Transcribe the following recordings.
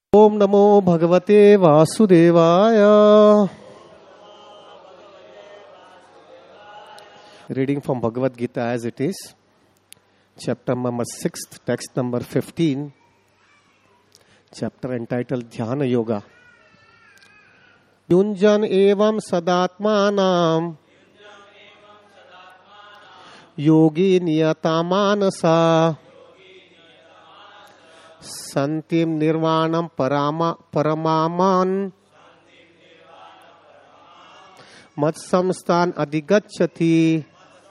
Om Namo Bhagavate Vasudevaya. Reading from Bhagavad Gita as it is, chapter number 6, text number 15, chapter entitled Dhyana Yoga. Yunjan evam sadatmanam yogi niyatamanasa santim nirvanam paramaman matsamstan adigacchati.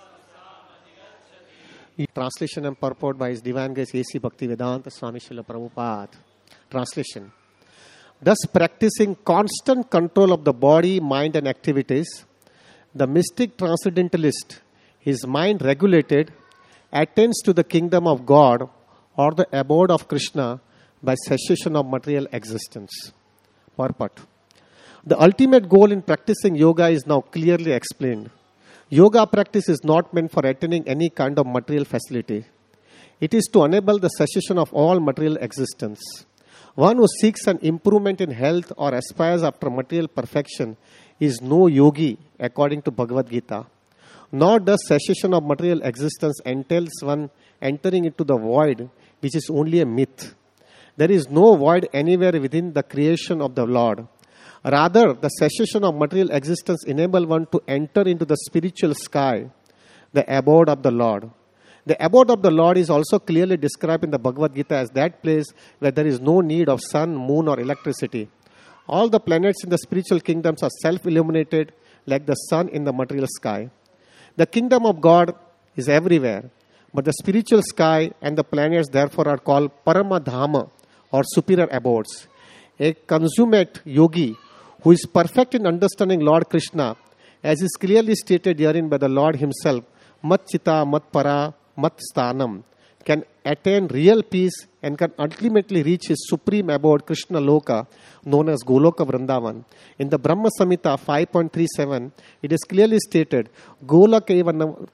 Translation and purport by His Divine Grace A.C. Bhaktivedanta Swami Srila Prabhupada. Translation. Thus practicing constant control of the body, mind and activities, the mystic transcendentalist, his mind regulated, attains to the kingdom of God or the abode of Krishna by cessation of material existence. Purport. The ultimate goal in practicing yoga is now clearly explained. Yoga practice is not meant for attaining any kind of material facility. It is to enable the cessation of all material existence. One who seeks an improvement in health or aspires after material perfection is no yogi according to Bhagavad Gita. Nor does cessation of material existence entails one entering into the void, which is only a myth. There is no void anywhere within the creation of the Lord. Rather, the cessation of material existence enables one to enter into the spiritual sky, the abode of the Lord. The abode of the Lord is also clearly described in the Bhagavad Gita as that place where there is no need of sun, moon or electricity. All the planets in the spiritual kingdoms are self-illuminated like the sun in the material sky. The kingdom of God is everywhere, but the spiritual sky and the planets therefore are called Paramadhama or superior abodes. A consummate yogi who is perfect in understanding Lord Krishna, as is clearly stated herein by the Lord himself, Mat Chita, Mat Para, Mat Sthanam, can attain real peace and can ultimately reach his supreme abode, Krishna Loka, known as Goloka Vrindavan. In the Brahma Samhita 5.37, it is clearly stated, Goloka eva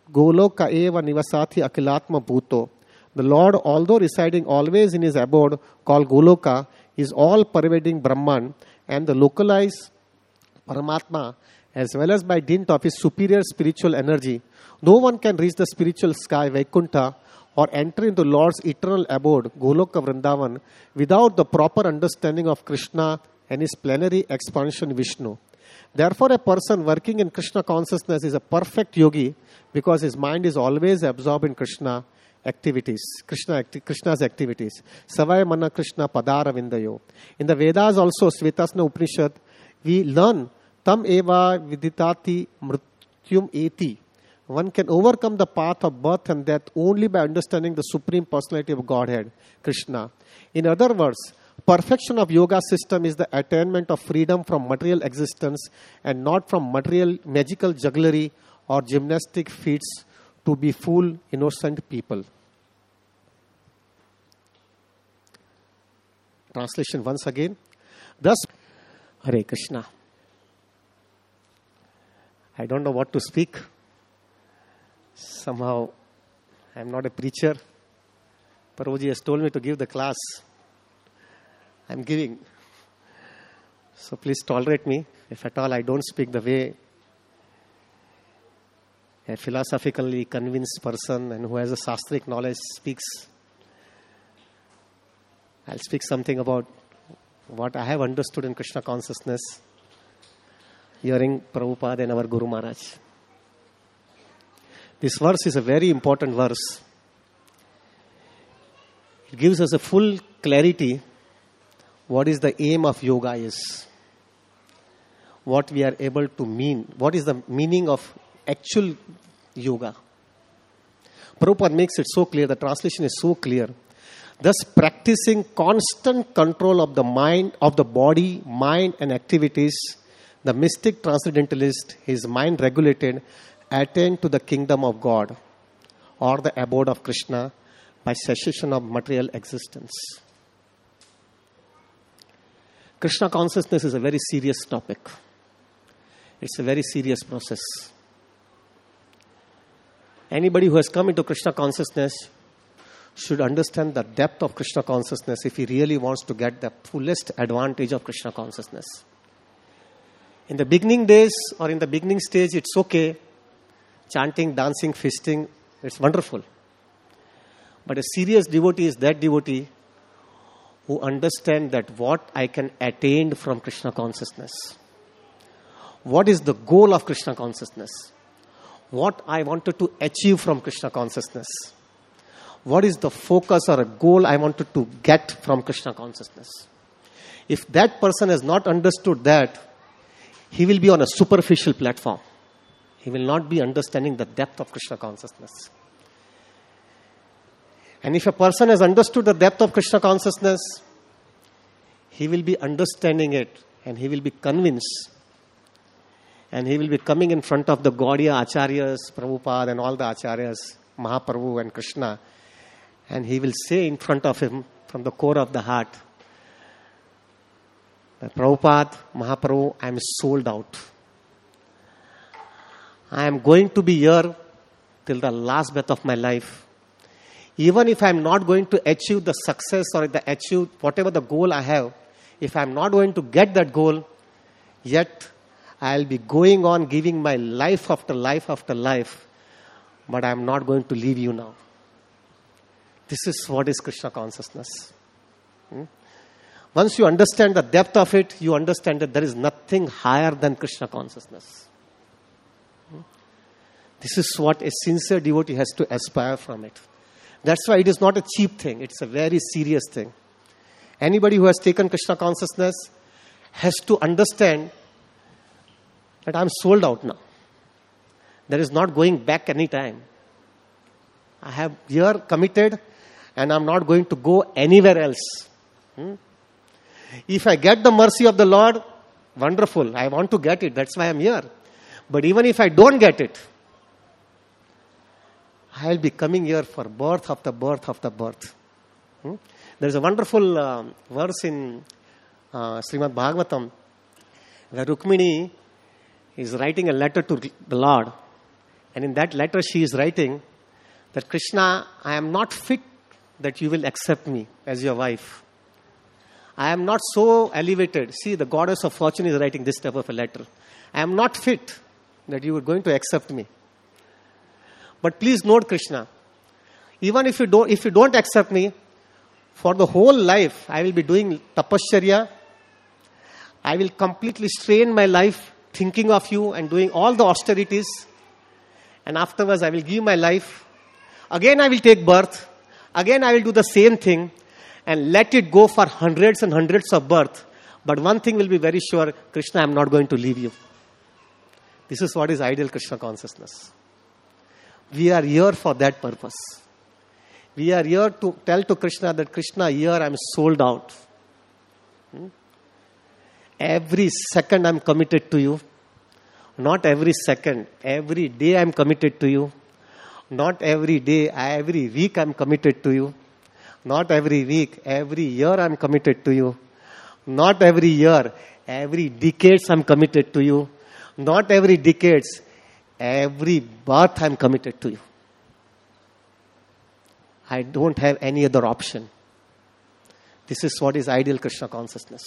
nivasati akilatma bhuto. The Lord, although residing always in his abode called Goloka, is all-pervading Brahman and the localized Paramatma, as well as by dint of his superior spiritual energy. No one can reach the spiritual sky, Vaikuntha, or enter into Lord's eternal abode, Goloka Vrindavan, without the proper understanding of Krishna and his plenary expansion Vishnu. Therefore, a person working in Krishna consciousness is a perfect yogi because his mind is always absorbed in Krishna's activities. Savaya Mana Krishna Padara Vindayo. In the Vedas also, Svetasna Upanishad, we learn Tam Eva Viditati Mrityum Eti. One can overcome the path of birth and death only by understanding the Supreme Personality of Godhead, Krishna. In other words, perfection of yoga system is the attainment of freedom from material existence and not from material magical jugglery or gymnastic feats to be fool innocent people. Translation once again. Thus, Hare Krishna. I don't know what to speak. Somehow, I am not a preacher. Prabhuji has told me to give the class. I am giving. So please tolerate me. If at all I don't speak the way a philosophically convinced person and who has a sastric knowledge speaks. I'll speak something about what I have understood in Krishna consciousness, hearing Prabhupada and our Guru Maharaj. This verse is a very important verse. It gives us a full clarity what is the aim of yoga is. What we are able to mean. What is the meaning of actual yoga. Prabhupada makes it so clear. The translation is so clear. Thus practicing constant control of the mind, of the body, mind and activities, the mystic transcendentalist, his mind regulated, attained to the kingdom of God or the abode of Krishna by cessation of material existence. Krishna consciousness is a very serious topic. It's a very serious process. Anybody who has come into Krishna consciousness should understand the depth of Krishna consciousness if he really wants to get the fullest advantage of Krishna consciousness. In the beginning days or in the beginning stage, it's okay. Chanting, dancing, feasting, it's wonderful. But a serious devotee is that devotee who understands that what I can attain from Krishna consciousness. What is the goal of Krishna consciousness? What I wanted to achieve from Krishna consciousness. What is the focus or a goal I wanted to get from Krishna consciousness? If that person has not understood that, he will be on a superficial platform. He will not be understanding the depth of Krishna consciousness. And if a person has understood the depth of Krishna consciousness, he will be understanding it and he will be convinced. And he will be coming in front of the Gaudiya Acharyas, Prabhupada and all the Acharyas, Mahaprabhu and Krishna. And he will say in front of him from the core of the heart, Prabhupada, Mahaprabhu, I am sold out. I am going to be here till the last breath of my life. Even if I am not going to achieve the success or achieve whatever the goal I have, if I am not going to get that goal, yet I will be going on giving my life after life after life, but I am not going to leave you now. This is what is Krishna consciousness. Once you understand the depth of it, you understand that there is nothing higher than Krishna consciousness. This is what a sincere devotee has to aspire from it. That's why it is not a cheap thing. It's a very serious thing. Anybody who has taken Krishna consciousness has to understand that I'm sold out now. There is not going back any time. I have here committed and I'm not going to go anywhere else. If I get the mercy of the Lord, wonderful. I want to get it. That's why I'm here. But even if I don't get it, I'll be coming here for birth after birth after birth. There's a wonderful verse in Srimad Bhagavatam where Rukmini is writing a letter to the Lord. And in that letter she is writing that Krishna, I am not fit that you will accept me as your wife. I am not so elevated. See, the goddess of fortune is writing this type of a letter. I am not fit that you are going to accept me. But please note, Krishna, even if you don't accept me, for the whole life I will be doing tapasya. I will completely strain my life thinking of you and doing all the austerities. And afterwards I will give my life. Again I will take birth. Again I will do the same thing and let it go for hundreds and hundreds of births. But one thing will be very sure, Krishna, I am not going to leave you. This is what is ideal Krishna consciousness. We are here for that purpose. We are here to tell to Krishna that Krishna, here I am sold out. Every second I am committed to you. Not every second. Every day I am committed to you. Not every day. Every week I am committed to you. Not every week. Every year I am committed to you. Not every year. Every decades I am committed to you. Not every decades. Every birth I am committed to you. I don't have any other option. This is what is ideal Krishna consciousness.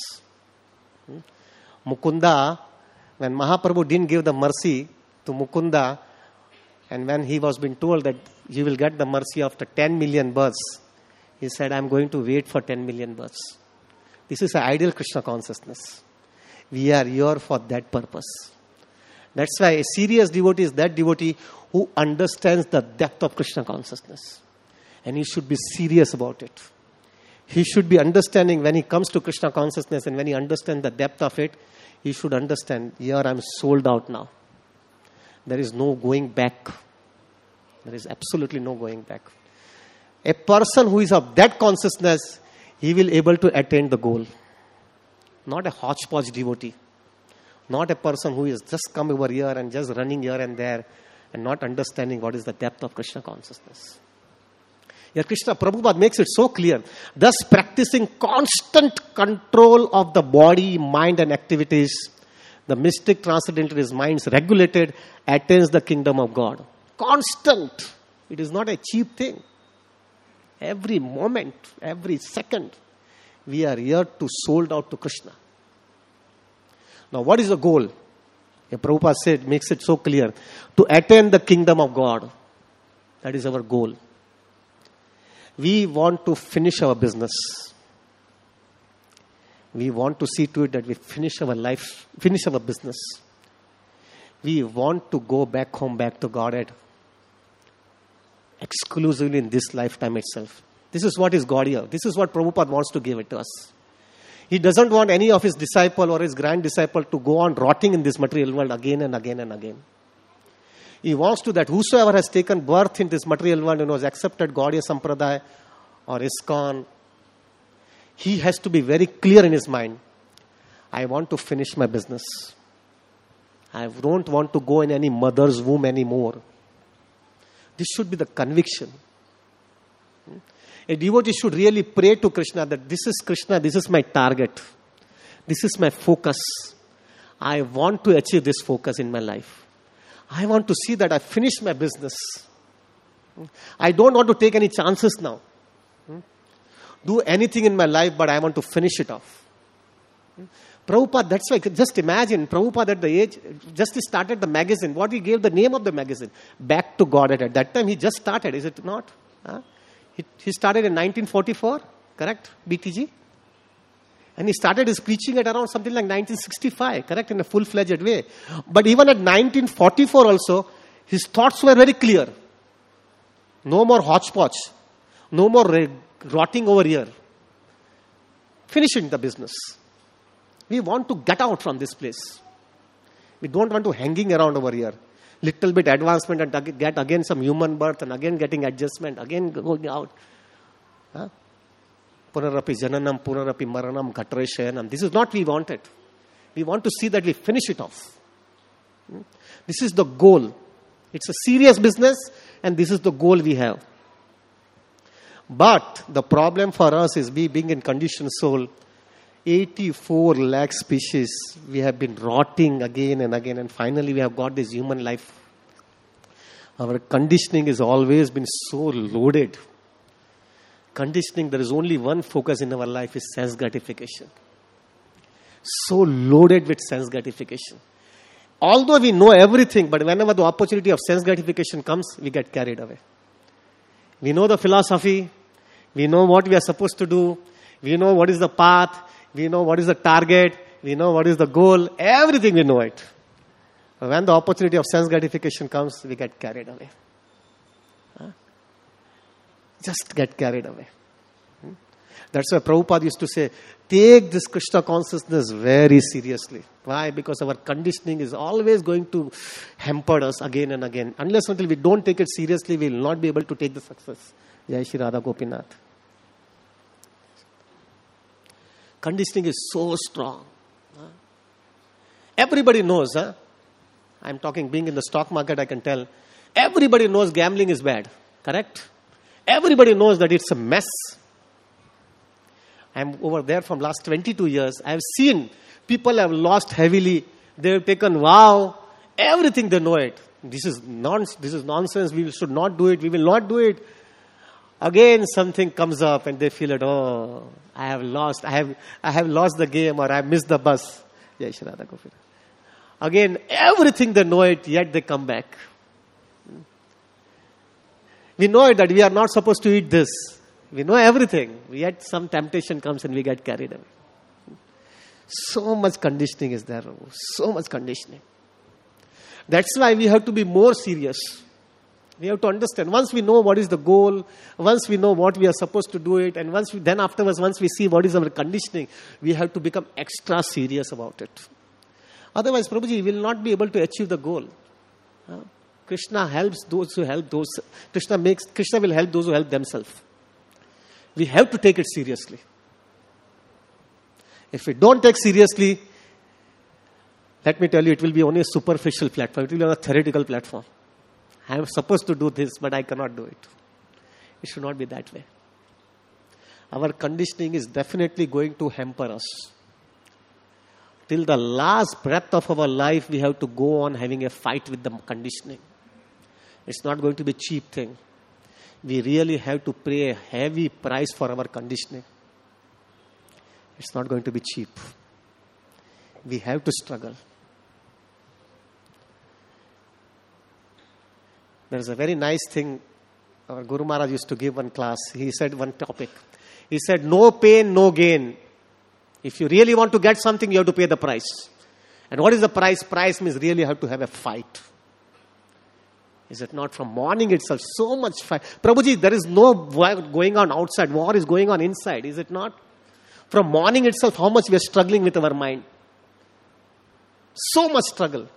Mukunda, when Mahaprabhu didn't give the mercy to Mukunda, and when he was being told that you will get the mercy after 10 million births, he said, I'm going to wait for 10 million births. This is an ideal Krishna consciousness. We are here for that purpose. That's why a serious devotee is that devotee who understands the depth of Krishna consciousness. And he should be serious about it. He should be understanding when he comes to Krishna consciousness and when he understands the depth of it, he should understand, here I am sold out now. There is no going back. There is absolutely no going back. A person who is of that consciousness, he will able to attain the goal. Not a hodgepodge devotee. Not a person who is just come over here and just running here and there and not understanding what is the depth of Krishna consciousness. Here Krishna Prabhupada makes it so clear. Thus practicing constant control of the body, mind and activities, the mystic transcendental his mind's regulated, attains the kingdom of God. Constant. It is not a cheap thing. Every moment, every second, we are here to sold out to Krishna. Now, what is the goal? Prabhupada said, makes it so clear. To attain the kingdom of God. That is our goal. We want to finish our business. We want to see to it that we finish our life, finish our business. We want to go back home, back to Godhead. Exclusively in this lifetime itself. This is what is God here. This is what Prabhupada wants to give it to us. He doesn't want any of his disciple or his grand disciple to go on rotting in this material world again and again and again. He wants to that whosoever has taken birth in this material world and has accepted Gaudiya Sampradaya or ISKCON, he has to be very clear in his mind. I want to finish my business. I don't want to go in any mother's womb anymore. This should be the conviction. A devotee should really pray to Krishna that this is Krishna, this is my target. This is my focus. I want to achieve this focus in my life. I want to see that I finish my business. I don't want to take any chances now. Do anything in my life, but I want to finish it off. Prabhupada, that's why, just imagine, Prabhupada at the age, just he started the magazine. What he gave the name of the magazine? Back to Godhead. At that time, he just started, is it not? He started in 1944, correct? BTG? And he started his preaching at around something like 1965, correct? In a full-fledged way. But even at 1944 also, his thoughts were very clear. No more hodgepodge. No more rotting over here. Finishing the business. We want to get out from this place. We don't want to hanging around over here. Little bit advancement and get again some human birth and again getting adjustment, again going out. Punarapi jananam, punarapi maranam, ghatre shayanam. This is not we wanted. We want to see that we finish it off. This is the goal. It's a serious business and this is the goal we have. But the problem for us is we being in conditioned soul, 84 lakh species, we have been rotting again and again, and finally we have got this human life. Our conditioning has always been so loaded. Conditioning, there is only one focus in our life, is sense gratification. So loaded with sense gratification. Although we know everything, but whenever the opportunity of sense gratification comes, we get carried away. We know the philosophy, we know what we are supposed to do, we know what is the path, we know what is the target, we know what is the goal, everything we know it. But when the opportunity of sense gratification comes, we get carried away. Just get carried away. That's why Prabhupada used to say, take this Krishna consciousness very seriously. Why? Because our conditioning is always going to hamper us again and again. Unless until we don't take it seriously, we will not be able to take the success. Jai Shri Radha Gopinath. Conditioning is so strong. Everybody knows. I'm talking, being in the stock market, I can tell. Everybody knows gambling is bad. Correct? Everybody knows that it's a mess. I'm over there from last 22 years. I've seen people have lost heavily. They've taken vow. Everything they know it. This is nonsense. We should not do it. We will not do it. Again, something comes up and they feel it. Oh, I have lost. I have lost the game, or I have missed the bus. Jai Shri Radha Gopinath. Again, everything they know it, yet they come back. We know it that we are not supposed to eat this. We know everything. Yet some temptation comes and we get carried away. So much conditioning is there. So much conditioning. That's why we have to be more serious. We have to understand. Once we know what is the goal, once we know what we are supposed to do it, and then afterwards, once we see what is our conditioning, we have to become extra serious about it. Otherwise, Prabhuji, we will not be able to achieve the goal. Krishna helps those who help those. Krishna will help those who help themselves. We have to take it seriously. If we don't take seriously, let me tell you, it will be only a superficial platform. It will be on a theoretical platform. I am supposed to do this, but I cannot do it. It should not be that way. Our conditioning is definitely going to hamper us. Till the last breath of our life, we have to go on having a fight with the conditioning. It's not going to be a cheap thing. we really have to pay a heavy price for our conditioning. It's not going to be cheap. We have to struggle. There's a very nice thing our Guru Maharaj used to give one class. He said one topic. He said, no pain, no gain. If you really want to get something, you have to pay the price. And what is the price? Price means really have to have a fight. Is it not from morning itself? So much fight. Prabhuji, there is no war going on outside. War is going on inside. Is it not? From morning itself, how much we are struggling with our mind. So much struggle.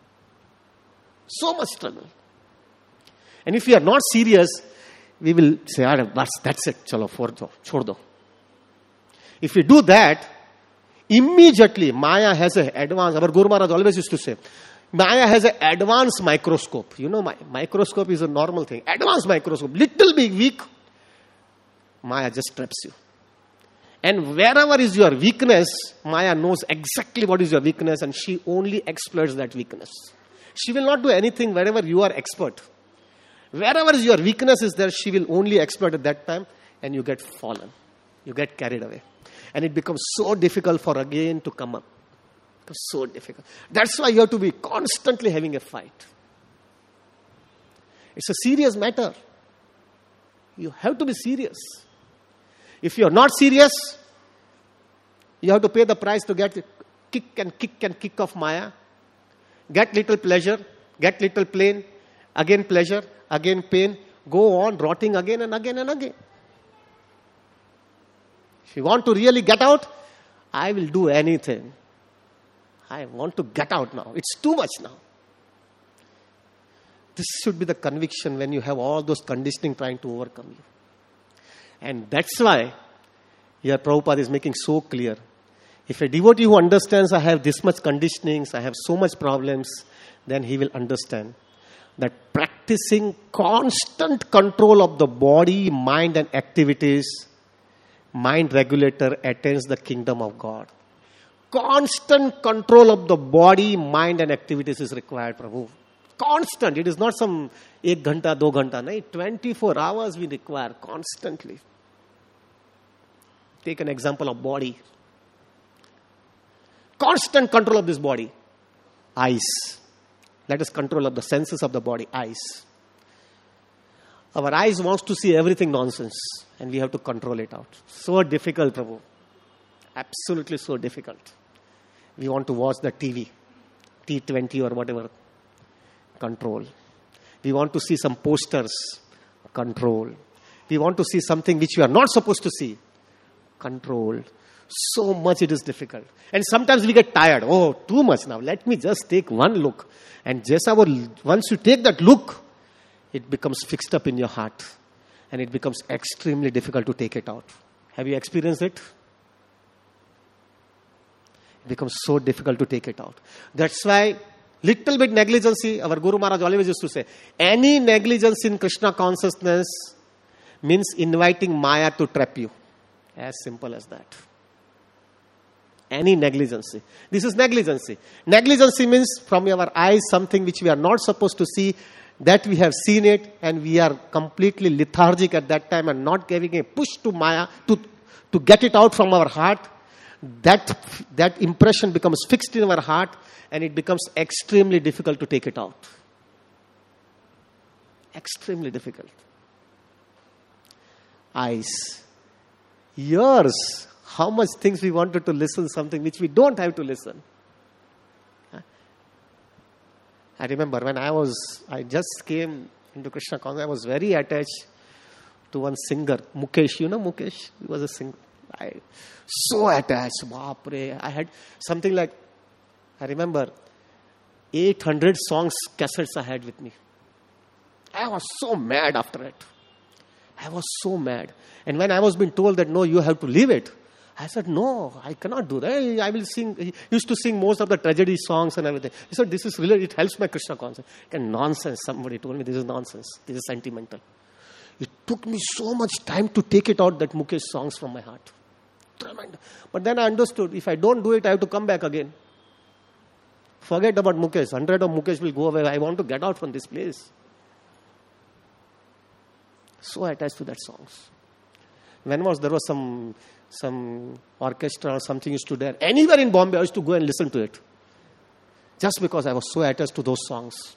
So much struggle. And if we are not serious, we will say, that's it. Chalo, chhod do. If we do that, immediately Maya has an advanced, our Guru Maharaj always used to say, Maya has an advanced microscope. You know, microscope is a normal thing. Advanced microscope, little bit weak, Maya just traps you. And wherever is your weakness, Maya knows exactly what is your weakness and she only exploits that weakness. She will not do anything wherever you are expert. Wherever your weakness is there, she will only exploit at that time and you get fallen. You get carried away. And it becomes so difficult for again to come up. It becomes so difficult. That's why you have to be constantly having a fight. It's a serious matter. You have to be serious. If you are not serious, you have to pay the price to get kick of Maya. Get little pleasure, get little pain, again pleasure, again pain, go on rotting again and again and again. If you want to really get out, I will do anything. I want to get out now. It's too much now. This should be the conviction when you have all those conditioning trying to overcome you. And that's why here Prabhupada is making so clear. If a devotee who understands I have this much conditionings, I have so much problems, then he will understand that practicing constant control of the body, mind and activities, mind regulator attains the kingdom of God. Constant control of the body, mind and activities is required, Prabhu. Constant. It is not some 1 ghanta, 2 ghanta. No, 24 hours we require constantly. Take an example of body. Constant control of this body. Eyes. Let us control of the senses of the body. Eyes. Our eyes wants to see everything nonsense. And we have to control it out. So difficult, Prabhu. Absolutely so difficult. We want to watch the TV. T20 or whatever. Control. We want to see some posters. Control. We want to see something which we are not supposed to see. Control. So much it is difficult. And sometimes we get tired. Oh, too much now. Let me just take one look. And just once you take that look, it becomes fixed up in your heart. And it becomes extremely difficult to take it out. Have you experienced it? It becomes so difficult to take it out. That's why little bit negligence, our Guru Maharaj always used to say, any negligence in Krishna consciousness means inviting Maya to trap you. As simple as that. Any negligence. This is negligence. Negligence means from our eyes something which we are not supposed to see, that we have seen it and we are completely lethargic at that time and not giving a push to Maya to get it out from our heart. That impression becomes fixed in our heart and it becomes extremely difficult to take it out. Extremely difficult. Eyes. Ears. How much things we wanted to listen, something which we don't have to listen. I remember when I just came into Krishna consciousness, I was very attached to one singer, Mukesh. You know Mukesh? He was a singer. So attached. Baapre. I had something like, I remember 800 songs, cassettes I had with me. I was so mad after it. I was so mad. And when I was being told that, no, you have to leave it, I said, no, I cannot do that. I will sing. He used to sing most of the tragedy songs and everything. He said, this is really, it helps my Krishna consciousness. And nonsense. Somebody told me this is nonsense. This is sentimental. It took me so much time to take it out, that Mukesh songs from my heart. Tremendous. But then I understood, if I don't do it, I have to come back again. Forget about Mukesh. 100 of Mukesh will go away. I want to get out from this place. So attached to that songs. When there was some orchestra or something used to there. Anywhere in Bombay, I used to go and listen to it. Just because I was so attached to those songs.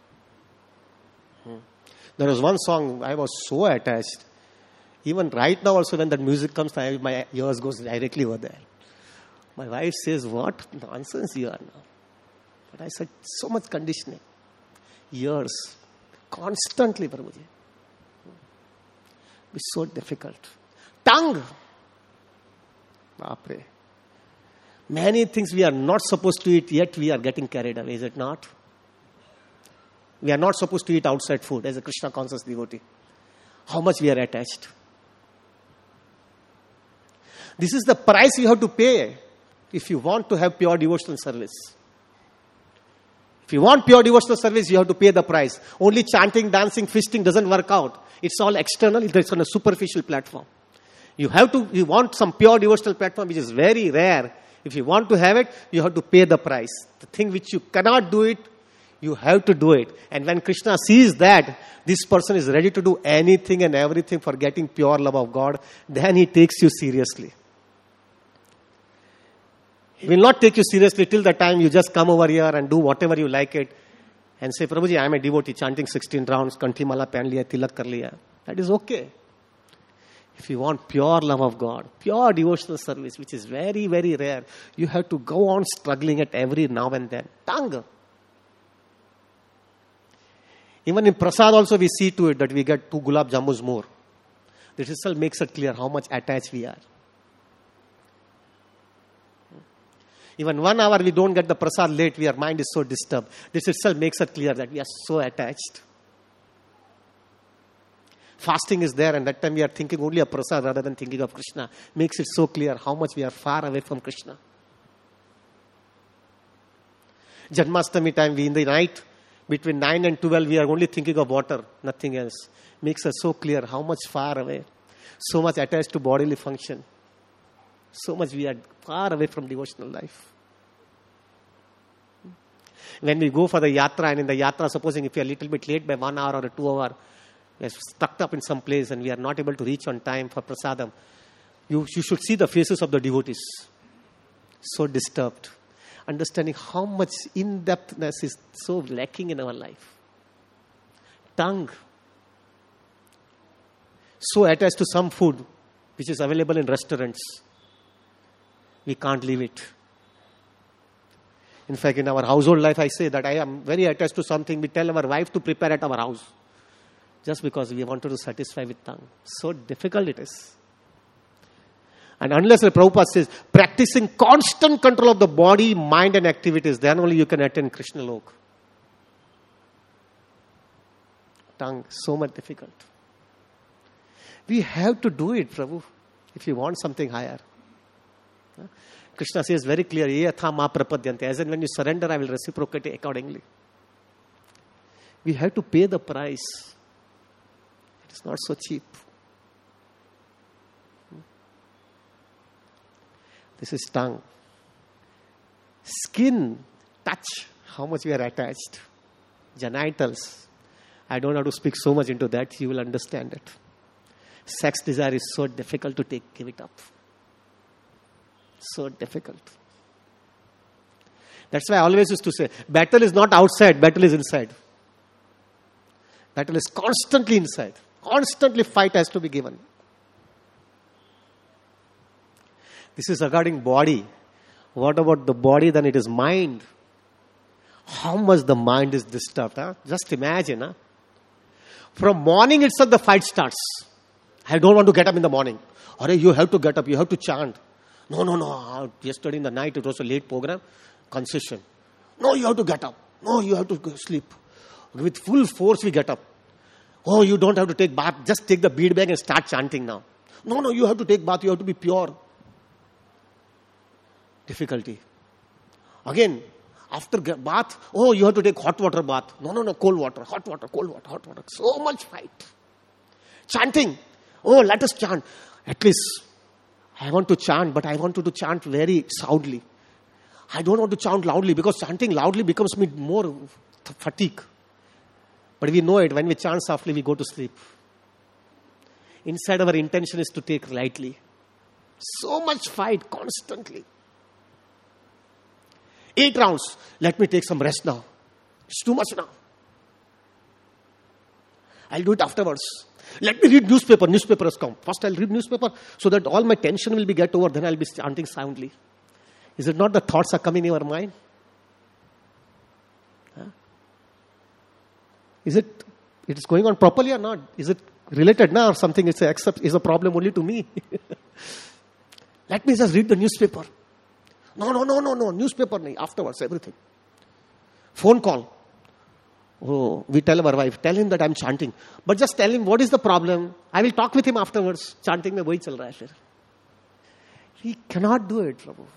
There was one song I was so attached. Even right now also when that music comes, my ears goes directly over there. My wife says, what nonsense you are now. But I said, so much conditioning. Years. Constantly, Prabhuji. It's so difficult. Tongue. Baapre. Many things we are not supposed to eat, yet we are getting carried away, is it not? We are not supposed to eat outside food as a Krishna conscious devotee. How much we are attached. This is the price you have to pay if you want to have pure devotional service. If you want pure devotional service, you have to pay the price. Only chanting, dancing, feasting doesn't work out. It's all external. It's on a superficial platform. You want some pure devotional platform, which is very rare. If you want to have it, you have to pay the price. The thing which you cannot do it, you have to do it. And when Krishna sees that this person is ready to do anything and everything for getting pure love of God, then he takes you seriously. He will not take you seriously till the time you just come over here and do whatever you like it and say, Prabhuji, I am a devotee chanting 16 rounds, kanthi mala pehn liya, tilak kar liya. That is okay. If you want pure love of God, pure devotional service, which is very, very rare, you have to go on struggling at every now and then. Tongue. Even in prasad also we see to it that we get 2 gulab jamuns more. This itself makes it clear how much attached we are. Even 1 hour we don't get the prasad late, our mind is so disturbed. This itself makes it clear that we are so attached. Fasting is there and that time we are thinking only of prasad rather than thinking of Krishna. Makes it so clear how much we are far away from Krishna. Janmashtami time, we in the night, between 9 and 12, we are only thinking of water, nothing else. Makes us so clear how much far away. So much attached to bodily function. So much we are far away from devotional life. When we go for the yatra, and in the yatra, supposing if we are a little bit late by 1 hour or 2 hours, we are stuck up in some place and we are not able to reach on time for prasadam, you should see the faces of the devotees. So disturbed. Understanding how much in-depthness is so lacking in our life. Tongue. So attached to some food which is available in restaurants. We can't leave it. In fact, in our household life, I say that I am very attached to something. We tell our wife to prepare at our house. Just because we wanted to satisfy with tongue. So difficult it is. And unless the Prabhupada says, practicing constant control of the body, mind and activities, then only you can attain Krishna Lok. Tongue, so much difficult. We have to do it, Prabhu, if you want something higher. Krishna says very clear, Ye atha ma prapadyante. As in when you surrender, I will reciprocate accordingly. We have to pay the price. It is not so cheap. This is tongue. Skin, touch, how much we are attached. Genitals. I don't have to speak so much into that. You will understand it. Sex desire is so difficult to give it up. So difficult. That's why I always used to say, battle is not outside, battle is inside. Battle is constantly inside. Constantly fight has to be given. This is regarding body. What about the body? Then it is mind. How much the mind is disturbed. Huh? Just imagine. Huh? From morning itself the fight starts. I don't want to get up in the morning. Or you have to get up. You have to chant. No. Yesterday in the night it was a late program. Concession. No, you have to get up. No, you have to go sleep. With full force we get up. Oh, you don't have to take bath. Just take the bead bag and start chanting now. No, you have to take bath. You have to be pure. Difficulty. Again, after bath, oh, you have to take hot water bath. No, cold water, hot water, cold water, hot water. So much fight. Chanting. Oh, let us chant. At least, I want to chant, but I want to chant very soundly. I don't want to chant loudly because chanting loudly becomes me more fatigue. But we know it. When we chant softly, we go to sleep. Inside our intention is to take lightly. So much fight constantly. 8 rounds. Let me take some rest now. It's too much now. I'll do it afterwards. Let me read newspaper. Newspaper has come. First I'll read newspaper so that all my tension will be get over. Then I'll be chanting soundly. Is it not the thoughts are coming in your mind? Huh? Is it is going on properly or not? Is it related now or something? It's a problem only to me. Let me just read the newspaper. No. Newspaper nahi. Afterwards, everything. Phone call. Oh, we tell our wife, tell him that I'm chanting. But just tell him what is the problem. I will talk with him afterwards. Chanting mein wahi chal raha hai fir. He cannot do it, Prabhu.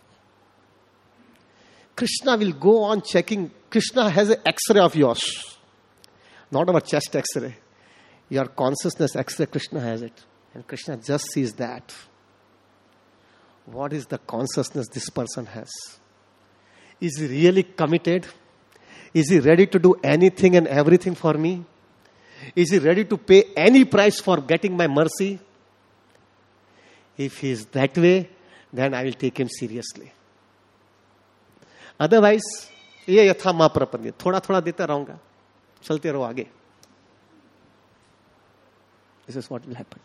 Krishna will go on checking. Krishna has an X-ray of yours. Not our chest X-ray. Your consciousness X-ray, Krishna has it. And Krishna just sees that. What is the consciousness this person has? Is he really committed? Is he ready to do anything and everything for me? Is he ready to pay any price for getting my mercy? If he is that way, then I will take him seriously. Otherwise, ये यथा माँ प्रपंच थोड़ा थोड़ा देता रहूंगा चलते रहो आगे. This is what will happen.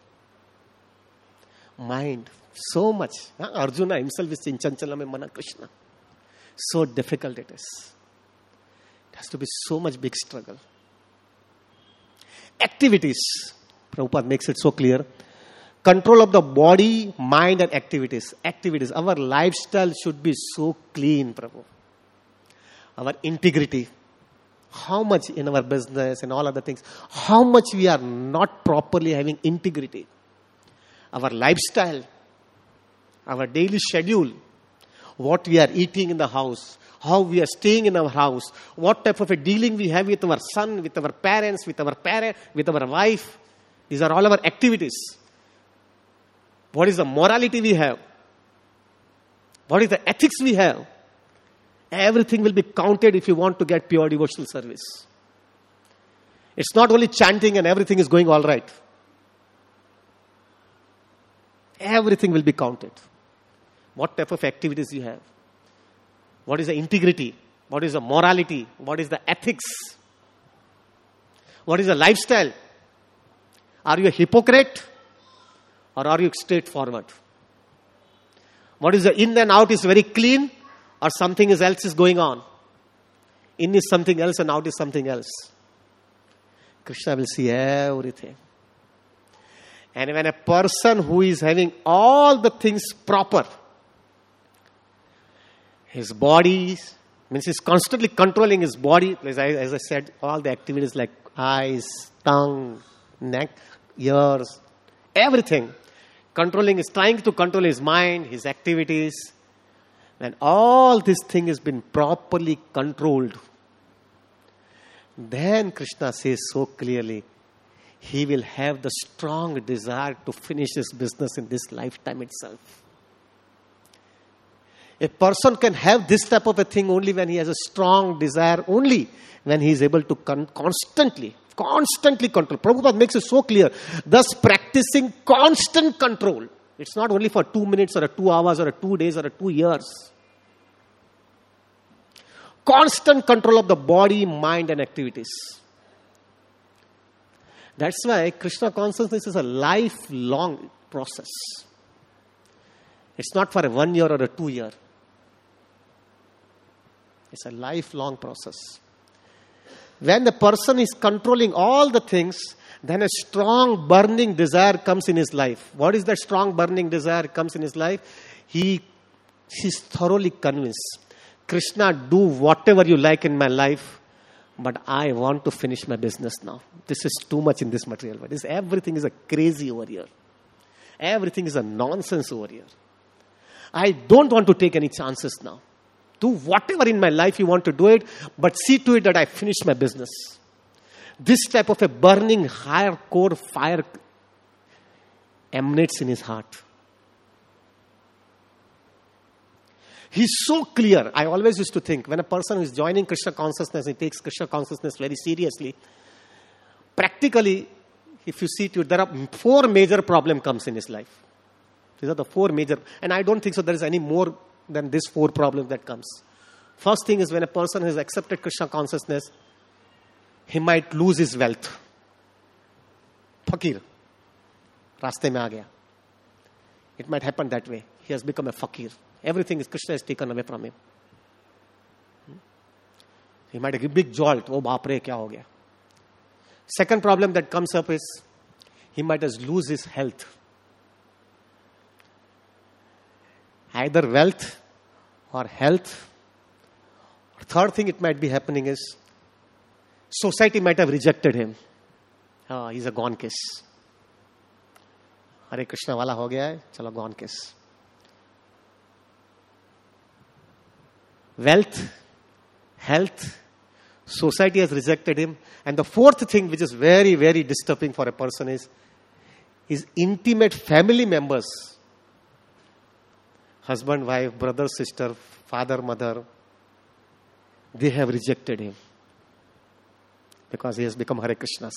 Mind, so much. Arjuna himself is in Chanchalam Mana Krishna. So difficult it is. It has to be so much big struggle. Activities. Prabhupada makes it so clear. Control of the body, mind and activities. Activities. Our lifestyle should be so clean, Prabhu. Our integrity. How much in our business and all other things, how much we are not properly having integrity. Our lifestyle, our daily schedule, what we are eating in the house, how we are staying in our house, what type of a dealing we have with our son, with our parents, with our wife. These are all our activities. What is the morality we have? What is the ethics we have? Everything will be counted if you want to get pure devotional service. It's not only chanting and everything is going all right. Everything will be counted. What type of activities you have? What is the integrity? What is the morality? What is the ethics? What is the lifestyle? Are you a hypocrite? Or are you straightforward? What is the in and out is very clean? Or something else is going on? In is something else and out is something else. Krishna will see everything. And when a person who is having all the things proper, his body, means he's constantly controlling his body, as I said, all the activities like eyes, tongue, neck, ears, everything. Trying to control his mind, his activities. When all this thing has been properly controlled, then Krishna says so clearly, he will have the strong desire to finish his business in this lifetime itself. A person can have this type of a thing only when he has a strong desire, only when he is able to constantly control. Prabhupada makes it so clear. Thus practicing constant control. It's not only for 2 minutes or 2 hours or 2 days or 2 years. Constant control of the body, mind and activities. That's why Krishna consciousness is a lifelong process. It's not for a 1 year or a 2 year. It's a lifelong process. When the person is controlling all the things, then a strong burning desire comes in his life. What is that strong burning desire comes in his life? He is thoroughly convinced. Krishna, do whatever you like in my life, but I want to finish my business now. This is too much in this material world. Everything is a crazy over here. Everything is a nonsense over here. I don't want to take any chances now. Do whatever in my life you want to do it, but see to it that I finish my business. This type of a burning higher core fire emanates in his heart. He's so clear. I always used to think when a person who is joining Krishna consciousness, he takes Krishna consciousness very seriously. Practically, if you see there are 4 major problem comes in his life. These are the 4 major, and I don't think so there is any more than this 4 problems that comes. First thing is, when a person has accepted Krishna consciousness, he might lose his wealth. Fakir. Raste mein aa gaya. It might happen that way. He has become a fakir. Everything is Krishna is taken away from him. He might have a big jolt. Oh, baap re, kya ho gaya? Second problem that comes up is, he might just lose his health. Either wealth or health. Third thing it might be happening is, society might have rejected him. Oh, he's a gone case. Hare Krishna wala ho gaya hai, chalo gone case. Wealth, health, society has rejected him. And the fourth thing which is very, very disturbing for a person is his intimate family members. Husband, wife, brother, sister, father, mother. They have rejected him. Because he has become Hare Krishnas.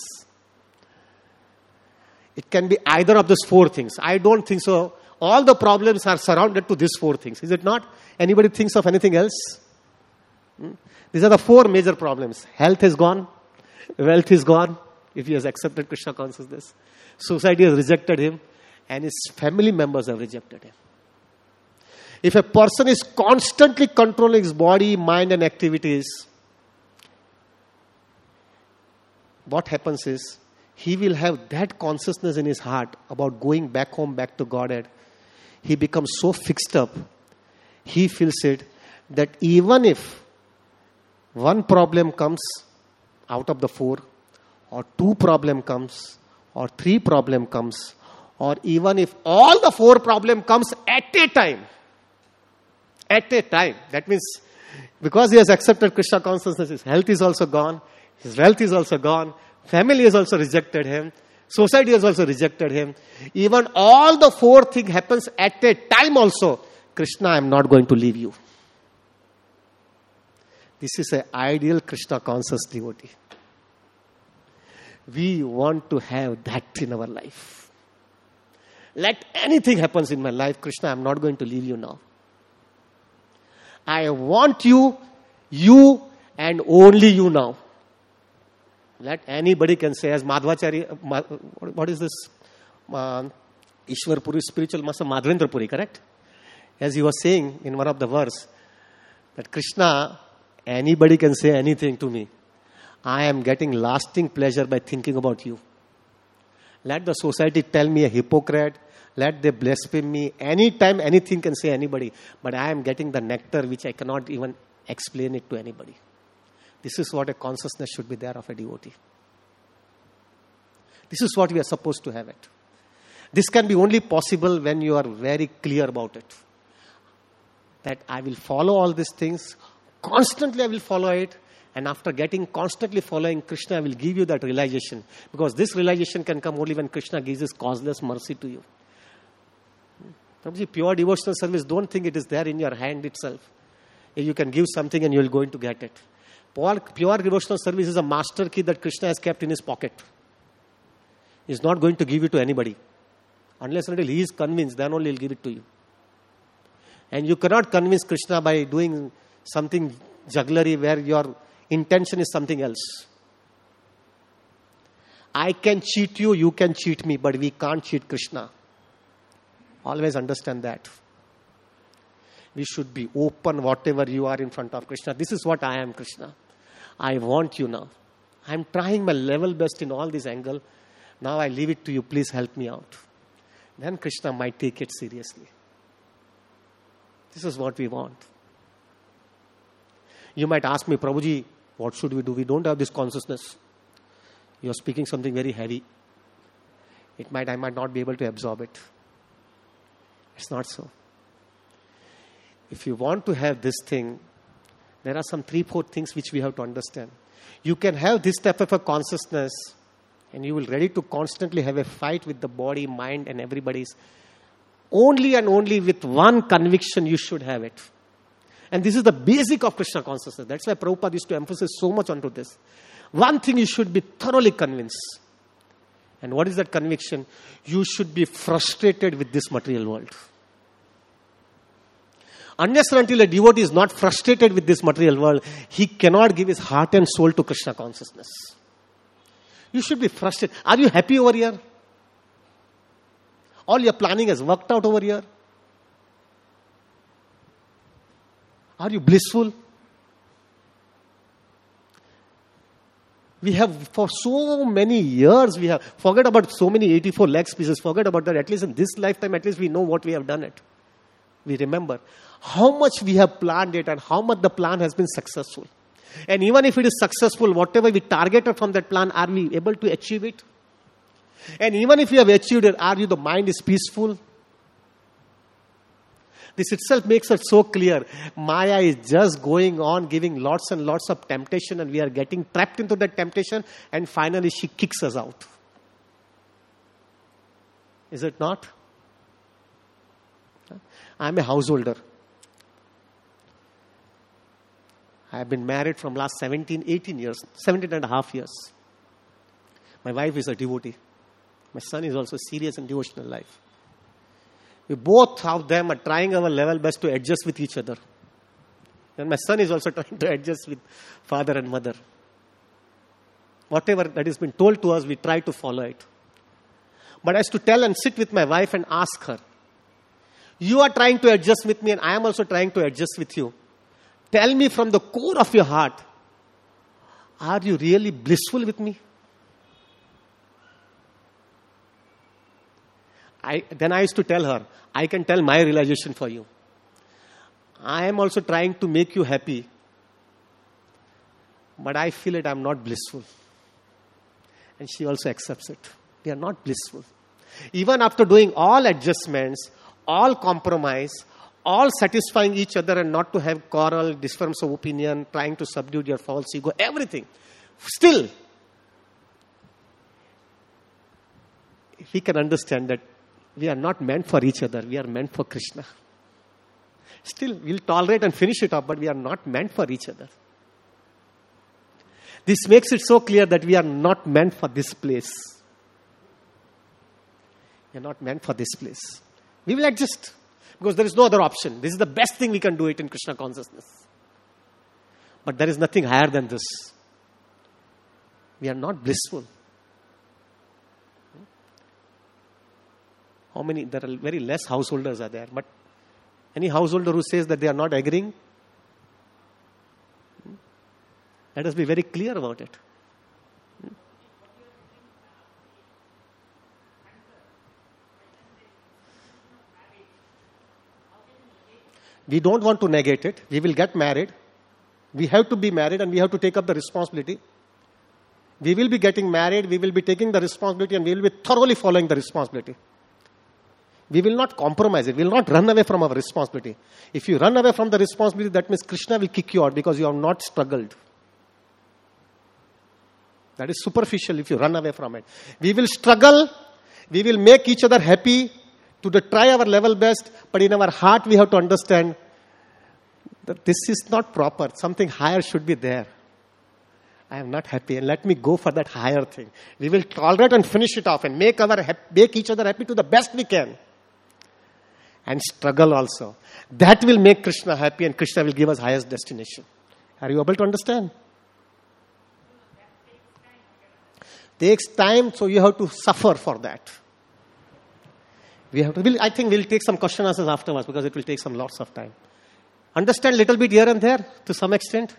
It can be either of those 4 things. I don't think so. All the problems are surrounded to these 4 things. Is it not? Anybody thinks of anything else? These are the 4 major problems. Health is gone. Wealth is gone. If he has accepted Krishna consciousness. Society has rejected him. And his family members have rejected him. If a person is constantly controlling his body, mind and activities, what happens is, he will have that consciousness in his heart about going back home, back to Godhead. He becomes so fixed up. He feels it that even if 1 problem comes out of the 4, or 2 problem comes, or 3 problem comes, or even if all the 4 problem comes at a time. That means, because he has accepted Krishna consciousness, his health is also gone, his wealth is also gone, family has also rejected him, society has also rejected him. Even all the 4 things happens at a time also. Krishna, I am not going to leave you. This is an ideal Krishna conscious devotee. We want to have that in our life. Let anything happens in my life, Krishna, I am not going to leave you now. I want you and only you now. Let anybody can say, as Madhvacharya, what is this? Ishwar Puri, spiritual master Madhavendra Puri, correct? As he was saying in one of the verse, that Krishna, anybody can say anything to me. I am getting lasting pleasure by thinking about you. Let the society tell me a hypocrite. Let they blaspheme me. Anytime, anything can say anybody. But I am getting the nectar which I cannot even explain it to anybody. This is what a consciousness should be there of a devotee. This is what we are supposed to have it. This can be only possible when you are very clear about it. That I will follow all these things. Constantly I will follow it. And after getting constantly following Krishna, I will give you that realization. Because this realization can come only when Krishna gives his causeless mercy to you. Pure devotional service, don't think it is there in your hand itself. You can give something and you will going to get it. Pure devotional service is a master key that Krishna has kept in his pocket. He is not going to give it to anybody. Unless until he is convinced, then only he will give it to you. And you cannot convince Krishna by doing something jugglery where your intention is something else. I can cheat you, you can cheat me, but we can't cheat Krishna. Always understand that. We should be open whatever you are in front of Krishna. This is what I am, Krishna. I want you now. I am trying my level best in all this angle. Now I leave it to you. Please help me out. Then Krishna might take it seriously. This is what we want. You might ask me, Prabhuji, what should we do? We don't have this consciousness. You are speaking something very heavy. I might not be able to absorb it. It's not so. If you want to have this thing, there are some 3-4 things which we have to understand. You can have this type of a consciousness and you will ready to constantly have a fight with the body, mind and everybody's. Only and only with one conviction you should have it. And this is the basic of Krishna consciousness. That's why Prabhupada used to emphasize so much onto this. One thing you should be thoroughly convinced. And what is that conviction? You should be frustrated with this material world. Unless and until a devotee is not frustrated with this material world, he cannot give his heart and soul to Krishna consciousness. You should be frustrated. Are you happy over here? All your planning has worked out over here? Are you blissful? We have, for so many years, we have, forget about so many 84 lakh species, forget about that. At least in this lifetime, at least we know what we have done it. We remember how much we have planned it and how much the plan has been successful. And even if it is successful, whatever we targeted from that plan, are we able to achieve it? And even if we have achieved it, the mind is peaceful? This itself makes it so clear. Maya is just going on giving lots and lots of temptation, and we are getting trapped into that temptation, and finally she kicks us out. Is it not? I am a householder. I have been married from last 17 and a half years. My wife is a devotee. My son is also serious in devotional life. We both of them are trying our level best to adjust with each other. And my son is also trying to adjust with father and mother. Whatever that has been told to us, we try to follow it. But as to tell and sit with my wife and ask her, you are trying to adjust with me and I am also trying to adjust with you. Tell me from the core of your heart, are you really blissful with me? Then I used to tell her, I can tell my realization for you. I am also trying to make you happy, but I feel it, I am not blissful. And she also accepts it. We are not blissful. Even after doing all adjustments, all compromise, all satisfying each other and not to have quarrel, difference of opinion, trying to subdue your false ego, everything. Still, we can understand that we are not meant for each other. We are meant for Krishna. Still, we'll tolerate and finish it up, but we are not meant for each other. This makes it so clear that we are not meant for this place. We are not meant for this place. We will adjust because there is no other option. This is the best thing we can do it in Krishna consciousness. But there is nothing higher than this. We are not blissful. How many? There are very less householders are there. But any householder who says that they are not agreeing, let us be very clear about it. We don't want to negate it. We will get married. We have to be married and we have to take up the responsibility. We will be getting married. We will be taking the responsibility and we will be thoroughly following the responsibility. We will not compromise it. We will not run away from our responsibility. If you run away from the responsibility, that means Krishna will kick you out because you have not struggled. That is superficial if you run away from it. We will struggle. We will make each other happy to try our level best. But in our heart, we have to understand that this is not proper. Something higher should be there. I am not happy and let me go for that higher thing. We will tolerate and finish it off and make each other happy to the best we can. And struggle also. That will make Krishna happy and Krishna will give us highest destination. Are you able to understand? Takes time, so you have to suffer for that. I think we'll take some question answers afterwards because it will take some lots of time. Understand a little bit here and there to some extent?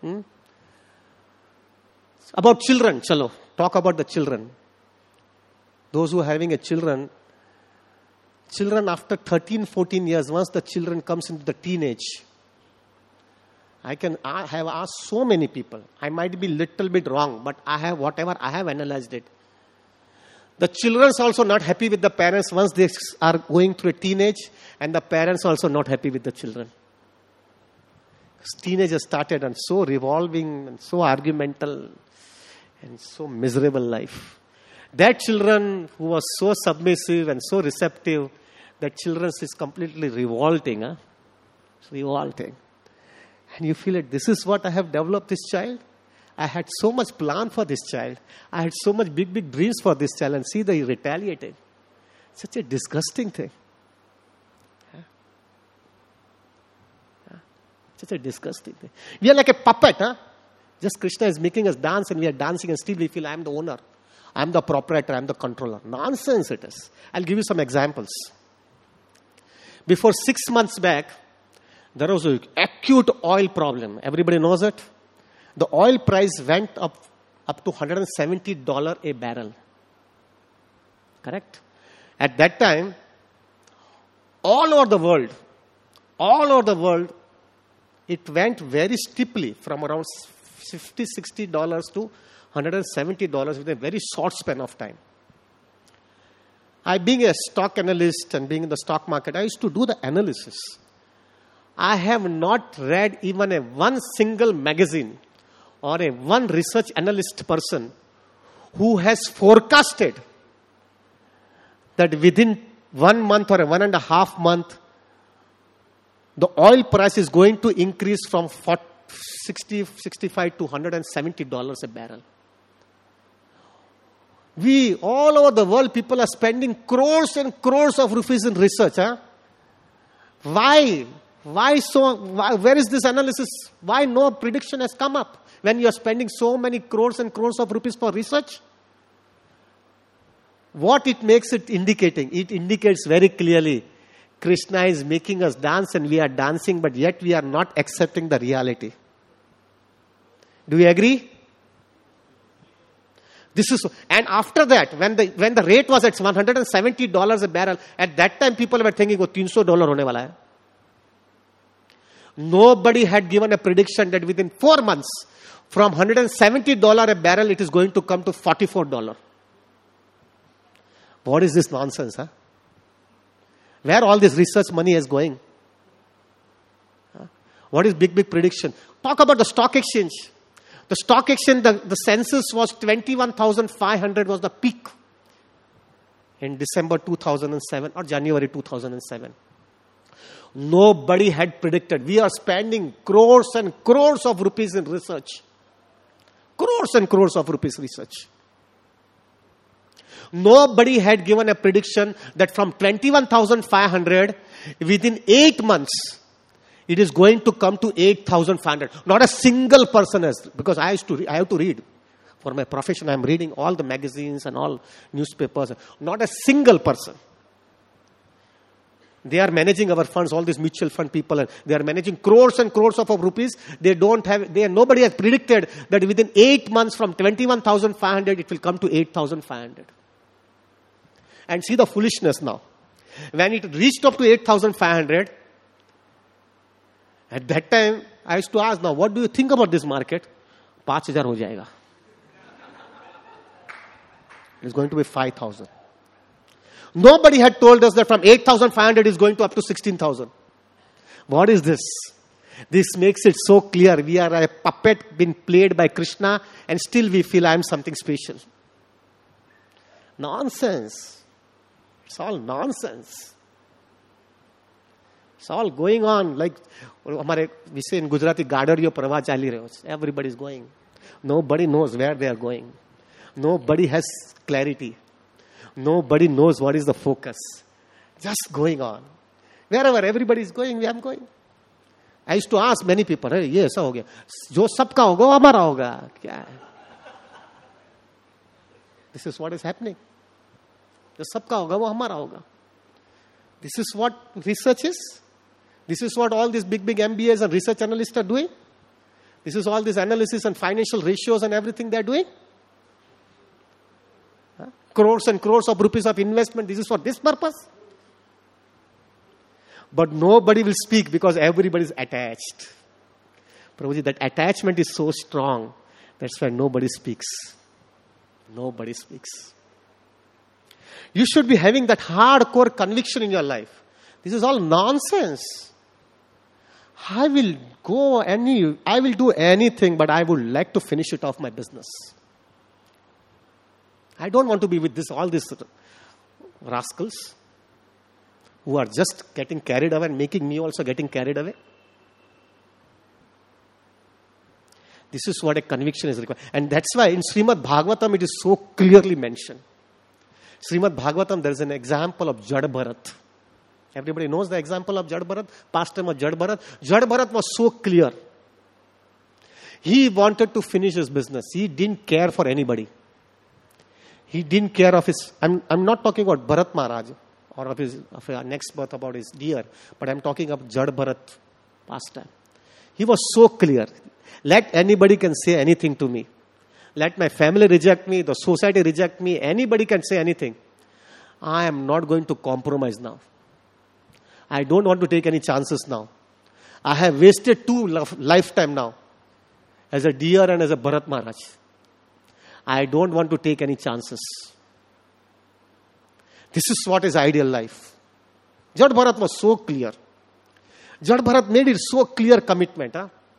About children, chalo. Talk about the children. Those who are having a children after 13, 14 years, once the children comes into the teenage, I have asked so many people. I might be little bit wrong, but I have analyzed it. The children are also not happy with the parents once they are going through a teenage, and the parents are also not happy with the children. Teenage has started and so revolving and so argumental and so miserable life. That children who was so submissive and so receptive, that children is completely revolting. It's revolting. And you feel it, this is what I have developed this child. I had so much plan for this child. I had so much big dreams for this child, and see, they retaliated. Such a disgusting thing. Such a disgusting thing. We are like a puppet, huh? Just Krishna is making us dance and we are dancing and still we feel I am the owner. I am the proprietor. I am the controller. Nonsense it is. I'll give you some examples. Before 6 months back, there was an acute oil problem. Everybody knows it. The oil price went up to $170 a barrel. Correct? At that time, all over the world, it went very steeply from around $50, $60 to $170 within a very short span of time. I, being a stock analyst and being in the stock market, I used to do the analysis. I have not read even one single magazine or one research analyst person who has forecasted that within 1 month or 1.5 months, the oil price is going to increase from $65 to $170 a barrel. We, all over the world, people are spending crores and crores of rupees in research. Huh? Why? Why so? Where is this analysis? Why no prediction has come up when you are spending so many crores and crores of rupees for research? What it makes it indicating? It indicates very clearly Krishna is making us dance and we are dancing, but yet we are not accepting the reality. Do you agree? And after that, when the rate was at $170 a barrel, at that time people were thinking, oh, $300 hone wala hai. Nobody had given a prediction that within 4 months, from $170 a barrel, it is going to come to $44. What is this nonsense, huh? Where all this research money is going? Huh? What is big prediction? Talk about the stock exchange. The stock exchange, the census was 21,500 was the peak in December 2007 or January 2007. Nobody had predicted. We are spending crores and crores of rupees in research. Crores and crores of rupees research. Nobody had given a prediction that from 21,500 within 8 months, it is going to come to 8,500. Not a single person has, because I have to read. For my profession, I am reading all the magazines and all newspapers. Not a single person. They are managing our funds, all these mutual fund people, and they are managing crores and crores of rupees. Nobody has predicted that within 8 months from 21,500, it will come to 8,500. And see the foolishness now. When it reached up to 8,500, at that time, I used to ask, now, what do you think about this market? 5,000 ho jayega. It's going to be 5,000. Nobody had told us that from 8,500 is going to up to 16,000. What is this? This makes it so clear. We are a puppet being played by Krishna and still we feel I am something special. Nonsense. It's all nonsense. It's all going on like we say in Gujarati, Gadariyo Pravah chali rahe. Everybody is going. Nobody knows where they are going. Nobody has clarity. Nobody knows what is the focus. Just going on. Wherever everybody is going, I am going. I used to ask many people, hey, ये ऐसा हो गया. जो सबका होगा वो हमारा होगा. क्या है? This is what is happening. जो सबका होगा वो हमारा होगा. This is what research is. This is what all these big MBAs and research analysts are doing. This is all this analysis and financial ratios and everything they are doing. Crores and crores of rupees of investment. This is for this purpose. But nobody will speak because everybody is attached. Prabhuji, that attachment is so strong. That's why nobody speaks. Nobody speaks. You should be having that hardcore conviction in your life. This is all nonsense. I will do anything, but I would like to finish it off my business. I don't want to be with all these rascals who are just getting carried away and making me also getting carried away. This is what a conviction is required. And that's why in Srimad Bhagavatam it is so clearly mentioned. Srimad Bhagavatam, there is an example of Jad Bharat. Everybody knows the example of Jad Bharat, pastime of Jad Bharat. Jad Bharat was so clear. He wanted to finish his business. He didn't care for anybody. He didn't care of his... I'm not talking about Bharat Maharaj or of a next birth about his deer, but I'm talking of Jad Bharat pastime. He was so clear. Let anybody can say anything to me. Let my family reject me, the society reject me, anybody can say anything. I am not going to compromise now. I don't want to take any chances now. I have wasted 2 lifetime now as a deer and as a Bharat Maharaj. I don't want to take any chances. This is what is ideal life. Jad Bharat was so clear. Jad Bharat made it so clear commitment.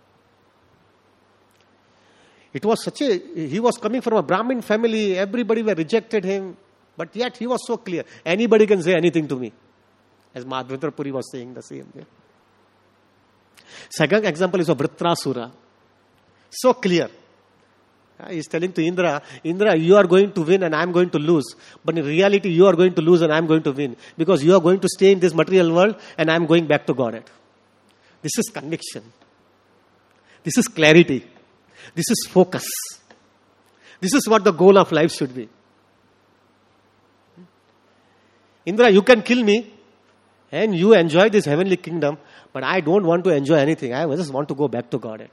It was he was coming from a Brahmin family, everybody were rejected him, but yet he was so clear. Anybody can say anything to me. As Madhavendra Puri was saying the same way. Second example is of Vritrasura. So clear. He is telling to Indra, Indra, you are going to win and I am going to lose. But in reality, you are going to lose and I am going to win. Because you are going to stay in this material world and I am going back to Godhead. This is conviction. This is clarity. This is focus. This is what the goal of life should be. Indra, you can kill me and you enjoy this heavenly kingdom, but I don't want to enjoy anything. I just want to go back to Godhead.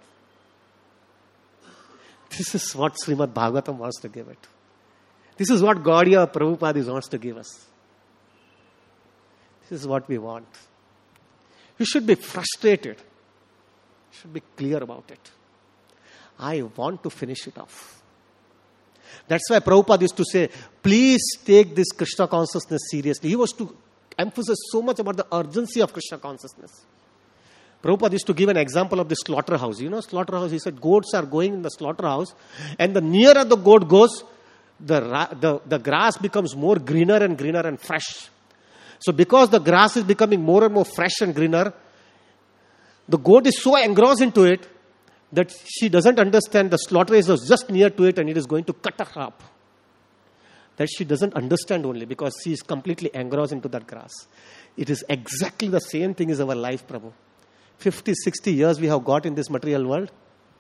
This is what Srimad Bhagavatam wants to give it. This is what Gaudiya Prabhupada wants to give us. This is what we want. You should be frustrated. You should be clear about it. I want to finish it off. That's why Prabhupada used to say, please take this Krishna consciousness seriously. He was to emphasize so much about the urgency of Krishna consciousness. Prabhupada used to give an example of the slaughterhouse. You know, slaughterhouse, he said, goats are going in the slaughterhouse, and the nearer the goat goes, the grass becomes more greener and fresh. So because the grass is becoming more and more fresh and greener, the goat is so engrossed into it that she doesn't understand the slaughter is just near to it and it is going to cut her up. That she doesn't understand only because she is completely engrossed into that grass. It is exactly the same thing as our life, Prabhu. 50, 60 years we have got in this material world.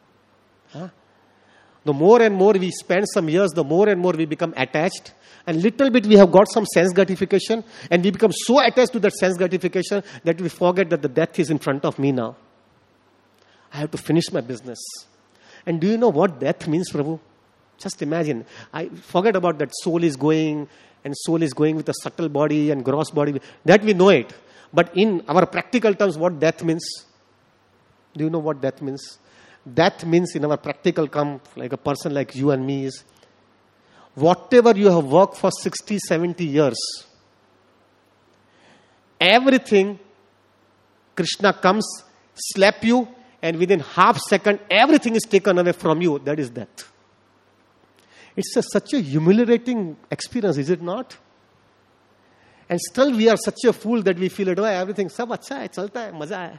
The more and more we spend some years, the more and more we become attached. And little bit we have got some sense gratification. And we become so attached to that sense gratification that we forget that the death is in front of me now. I have to finish my business. And do you know what death means, Prabhu? Just imagine. I forget about that soul is going and soul is going with a subtle body and gross body. That we know it. But in our practical terms, what death means? Do you know what death means? Death means in our practical term, like a person like you and me is, whatever you have worked for 60, 70 years, everything, Krishna comes, slap you, and within half second, everything is taken away from you. That is death. It's such a humiliating experience, is it not? And still we are such a fool that we feel it, oh, everything, sab acha hai, chalta hai, maza hai.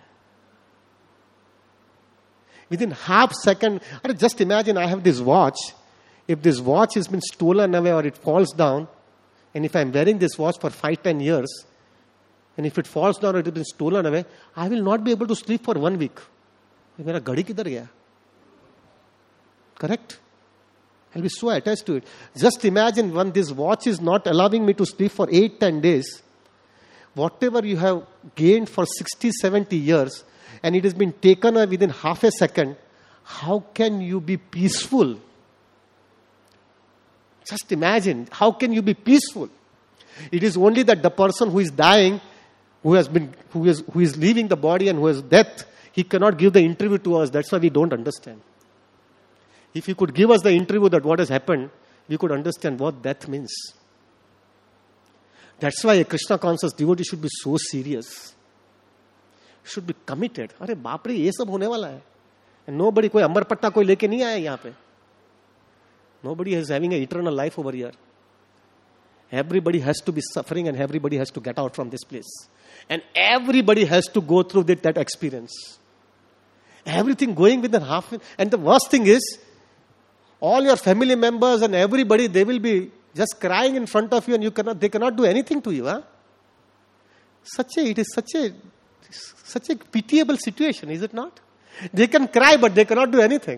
Within half second, just imagine I have this watch. If this watch has been stolen away or it falls down, and if I'm wearing this watch for 5-10 years, and if it falls down or it has been stolen away, I will not be able to sleep for 1 week. Mera ghadi kidhar gaya? Correct? I'll be so attached to it. Just imagine when this watch is not allowing me to sleep for 8-10 days, whatever you have gained for 60-70 years, and it has been taken away within half a second, how can you be peaceful? Just imagine, how can you be peaceful? It is only that the person who is dying, who is leaving the body and who has death, he cannot give the interview to us. That's why we don't understand. If he could give us the interview that what has happened, we could understand what death means. That's why a Krishna conscious devotee should be so serious. Should be committed. अरे बाप रे ये सब होने वाला है. And nobody कोई अमर पट्टा कोई लेके नहीं आया यहाँ पे. Nobody is having an eternal life over here. Everybody has to be suffering and everybody has to get out from this place. And everybody has to go through that experience. Everything going within half. And the worst thing is, all your family members and everybody, they will be just crying in front of you, and they cannot do anything to you. Huh? It is such a pitiable situation, is it not? They can cry, but they cannot do anything.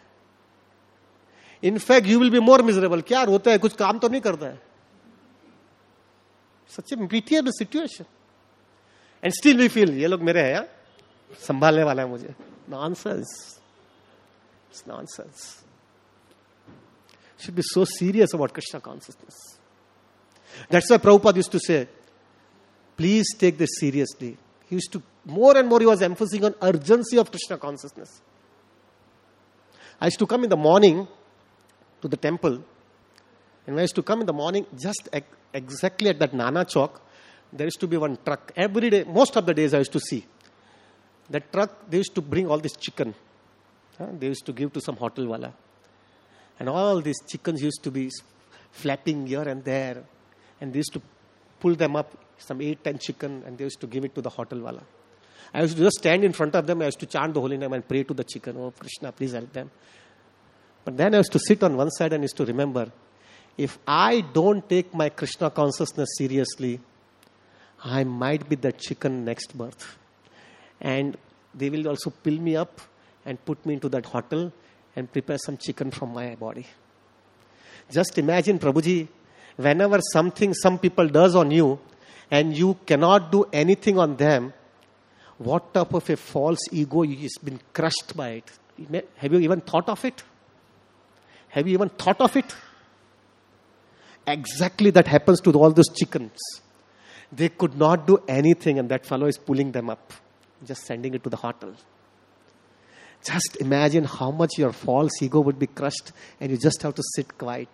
In fact, you will be more miserable. क्या रोता है, कुछ काम तो नहीं करता है. Such a pitiable situation. And still we feel, ये लोग मेरे हैं, संभालने वाला है मुझे. Nonsense. It's nonsense. Should be so serious about Krishna consciousness. That's why Prabhupada used to say, please take this seriously. He used to, more and more he was emphasizing on urgency of Krishna consciousness. I used to come in the morning to the temple, and when I used to come in the morning, just exactly at that Nana Chowk, there used to be one truck. Every day, most of the days I used to see. That truck, they used to bring all this chicken. They used to give to some hotel wala. And all these chickens used to be flapping here and there. And they used to pull them up, some 8-10 chicken, and they used to give it to the hotel wala. I used to just stand in front of them. I used to chant the holy name and pray to the chicken. Oh, Krishna, please help them. But then I used to sit on one side and used to remember, if I don't take my Krishna consciousness seriously, I might be that chicken next birth. And they will also pull me up and put me into that hotel and prepare some chicken from my body. Just imagine, Prabhuji, whenever some people does on you and you cannot do anything on them, what type of a false ego has been crushed by it? Have you even thought of it? Have you even thought of it? Exactly that happens to all those chickens. They could not do anything, and that fellow is pulling them up, just sending it to the hotel. Just imagine how much your false ego would be crushed, and you just have to sit quiet.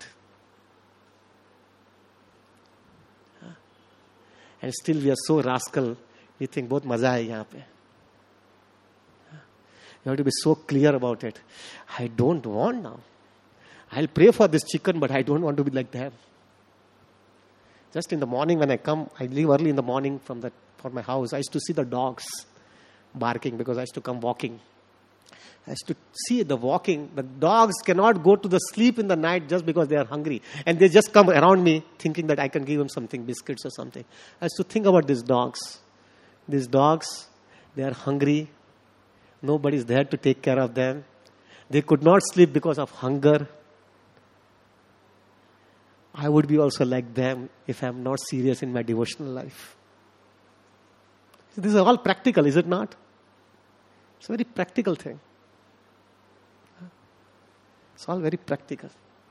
And still we are so rascal, we think, बहुत मजा है यहाँ पे. You have to be so clear about it. I don't want now. I'll pray for this chicken, but I don't want to be like them. Just in the morning when I come, I leave early in the morning for my house. I used to see the dogs barking because I used to come walking. I used to see the walking. The dogs cannot go to the sleep in the night just because they are hungry. And they just come around me thinking that I can give them something, biscuits or something. I used to think about these dogs. These dogs, they are hungry. Nobody is there to take care of them. They could not sleep because of hunger. I would be also like them if I am not serious in my devotional life. This is all practical, is it not? It's a very practical thing. It's all very practical.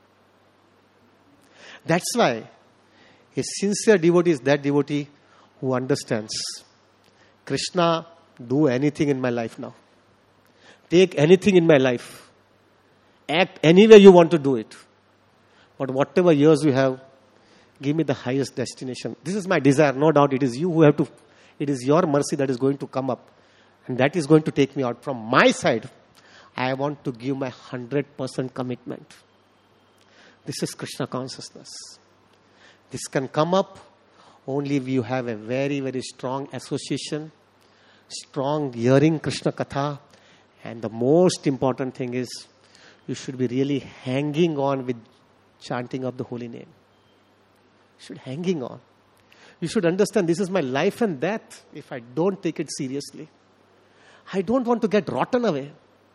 That's why a sincere devotee is that devotee who understands, Krishna, do anything in my life now. Take anything in my life. Act any way you want to do it. But whatever years you have, give me the highest destination. This is my desire. No doubt it is you who have to, it is your mercy that is going to come up. And that is going to take me out. From my side, I want to give my 100% commitment. This is Krishna consciousness. This can come up only if you have a very, very strong association, strong hearing Krishna Katha. And the most important thing is, you should be really hanging on with chanting of the holy name. You should hanging on. You should understand this is my life and death if I don't take it seriously. I don't want to get rotten away.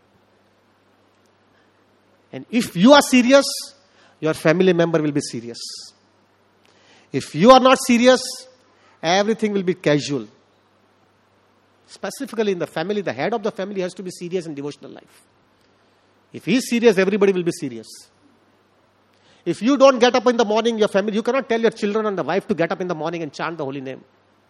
And if you are serious, your family member will be serious. If you are not serious, everything will be casual. Specifically in the family, the head of the family has to be serious in devotional life. If he is serious, everybody will be serious. If you don't get up in the morning, your family, you cannot tell your children and the wife to get up in the morning and chant the holy name.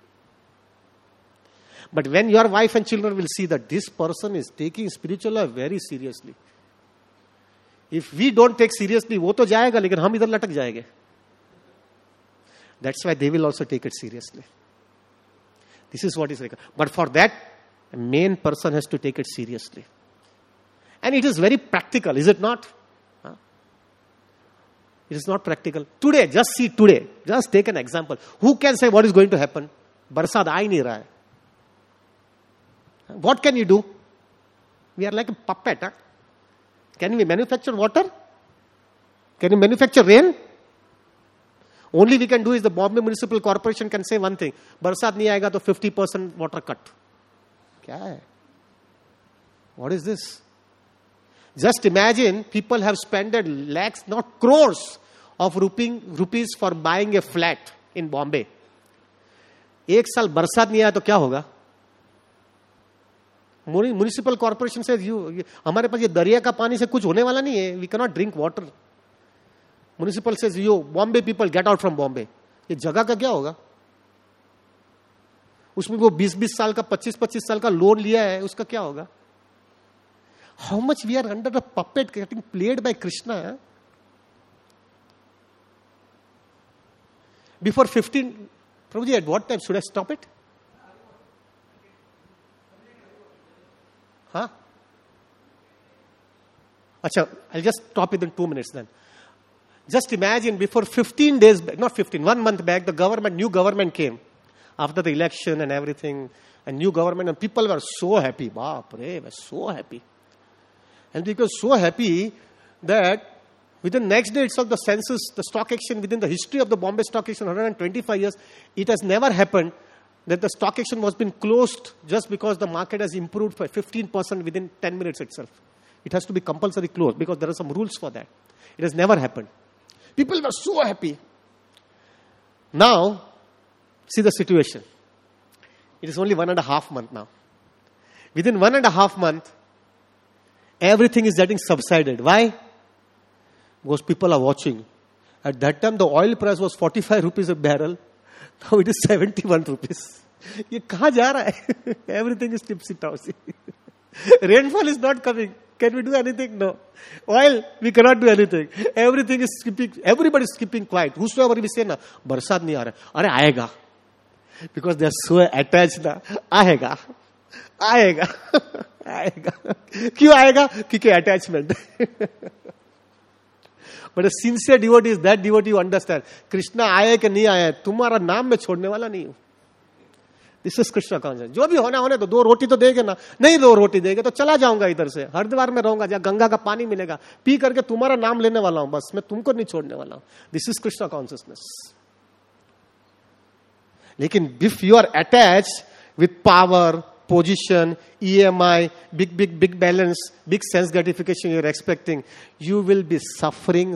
But when your wife and children will see that this person is taking spiritual life very seriously. If we don't take seriously, वो तो जाएगा, लेकिन हम इधर लटक जाएंगे. That's why they will also take it seriously. This is what is required. But for that, a main person has to take it seriously. And it is very practical, is it not? It is not practical. Today, just see today. Just take an example. Who can say what is going to happen? Barsad aa hi nahi raha hai. What can you do? We are like a puppet. Huh? Can we manufacture water? Can we manufacture rain? Only we can do is the Bombay Municipal Corporation can say one thing. बरसात नहीं आएगा तो 50% water cut. क्या है? What is this? Just imagine people have spent lakhs, not crores of rupees for buying a flat in Bombay. एक साल बरसात नहीं आया तो क्या होगा? Municipal corporation says हमारे पास ये दरिया का पानी से कुछ होने वाला नहीं है. We cannot drink water. Municipal says, Bombay people get out from Bombay. ये जगह का क्या होगा? उसमें वो 20-20 साल का 25-25 साल का लोन लिया है, उसका क्या होगा? How much we are under the puppet getting played by Krishna? Before 15, Prabhuji, at what time should I stop it? Huh? Acha, I'll just stop within 2 minutes then. Just imagine before 15 days, not 15, 1 month back, new government came. After the election and everything, a new government, and people were so happy. Baapre, were so happy. And they were so happy that within the next day itself, the census, the stock exchange, within the history of the Bombay Stock Exchange, 125 years, it has never happened that the stock exchange was been closed just because the market has improved by 15% within 10 minutes itself. It has to be compulsory closed because there are some rules for that. It has never happened. People were so happy. Now, see the situation. It is only 1.5 months now. Within 1.5 months, everything is getting subsided. Why? Because people are watching. At that time, the oil price was 45 rupees a barrel. Now it is 71 rupees. ये कहाँ जा रहा है? Everything is tipsy-topsy. Rainfall is not coming. Can we do anything? No. Oil, we cannot do anything. Everything is skipping. Everybody is keeping quiet. Whosoever we say na, बरसात नहीं आ रहा. अरे आएगा. Because they are so attached ना. आएगा. क्यों आएगा? क्योंकि attachment. But a sincere devotee is that devotee you understand. Krishna आए कि नहीं आए, तुम्हारा नाम में छोड़ने वाला नहीं हूँ. This is Krishna consciousness. जो भी होने तो 2 रोटी तो देगे ना. नहीं 2 रोटी देगे तो चला जाऊंगा इधर से. हरिद्वार में रहूंगा जहाँ गंगा का पानी मिलेगा. पी करके तुम्हारा नाम लेने वाला हूं. बस मैं तुमको नहीं छोड़ने वाला हूं. This is Krishna consciousness. लेकिन if you are attached with power, position, EMI, big balance, big sense gratification you are expecting, you will be suffering.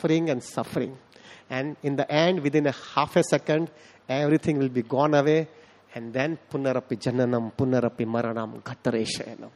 And in the end, within a half a second, everything will be gone away. And then punarapi jananam, punarapi maranam, ghattareshayanam.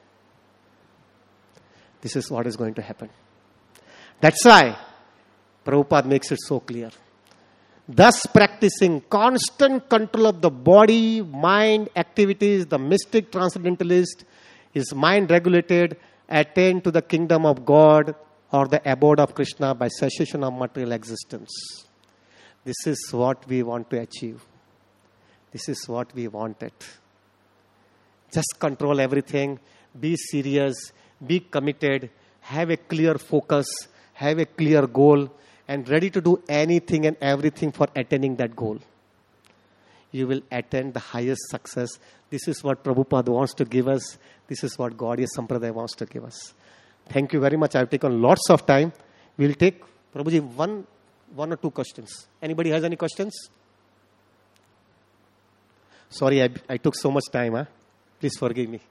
This is what is going to happen. That's why Prabhupada makes it so clear. Thus practicing constant control of the body, mind, activities, the mystic transcendentalist is mind regulated, attain to the kingdom of God or the abode of Krishna by cessation of material existence. This is what we want to achieve. This is what we wanted. Just control everything. Be serious. Be committed. Have a clear focus. Have a clear goal. And ready to do anything and everything for attaining that goal. You will attain the highest success. This is what Prabhupada wants to give us. This is what Gaudiya Sampradaya wants to give us. Thank you very much. I have taken lots of time. We'll take, Prabhuji, one or two questions. Anybody has any questions? Sorry, I took so much time. Huh? Please forgive me.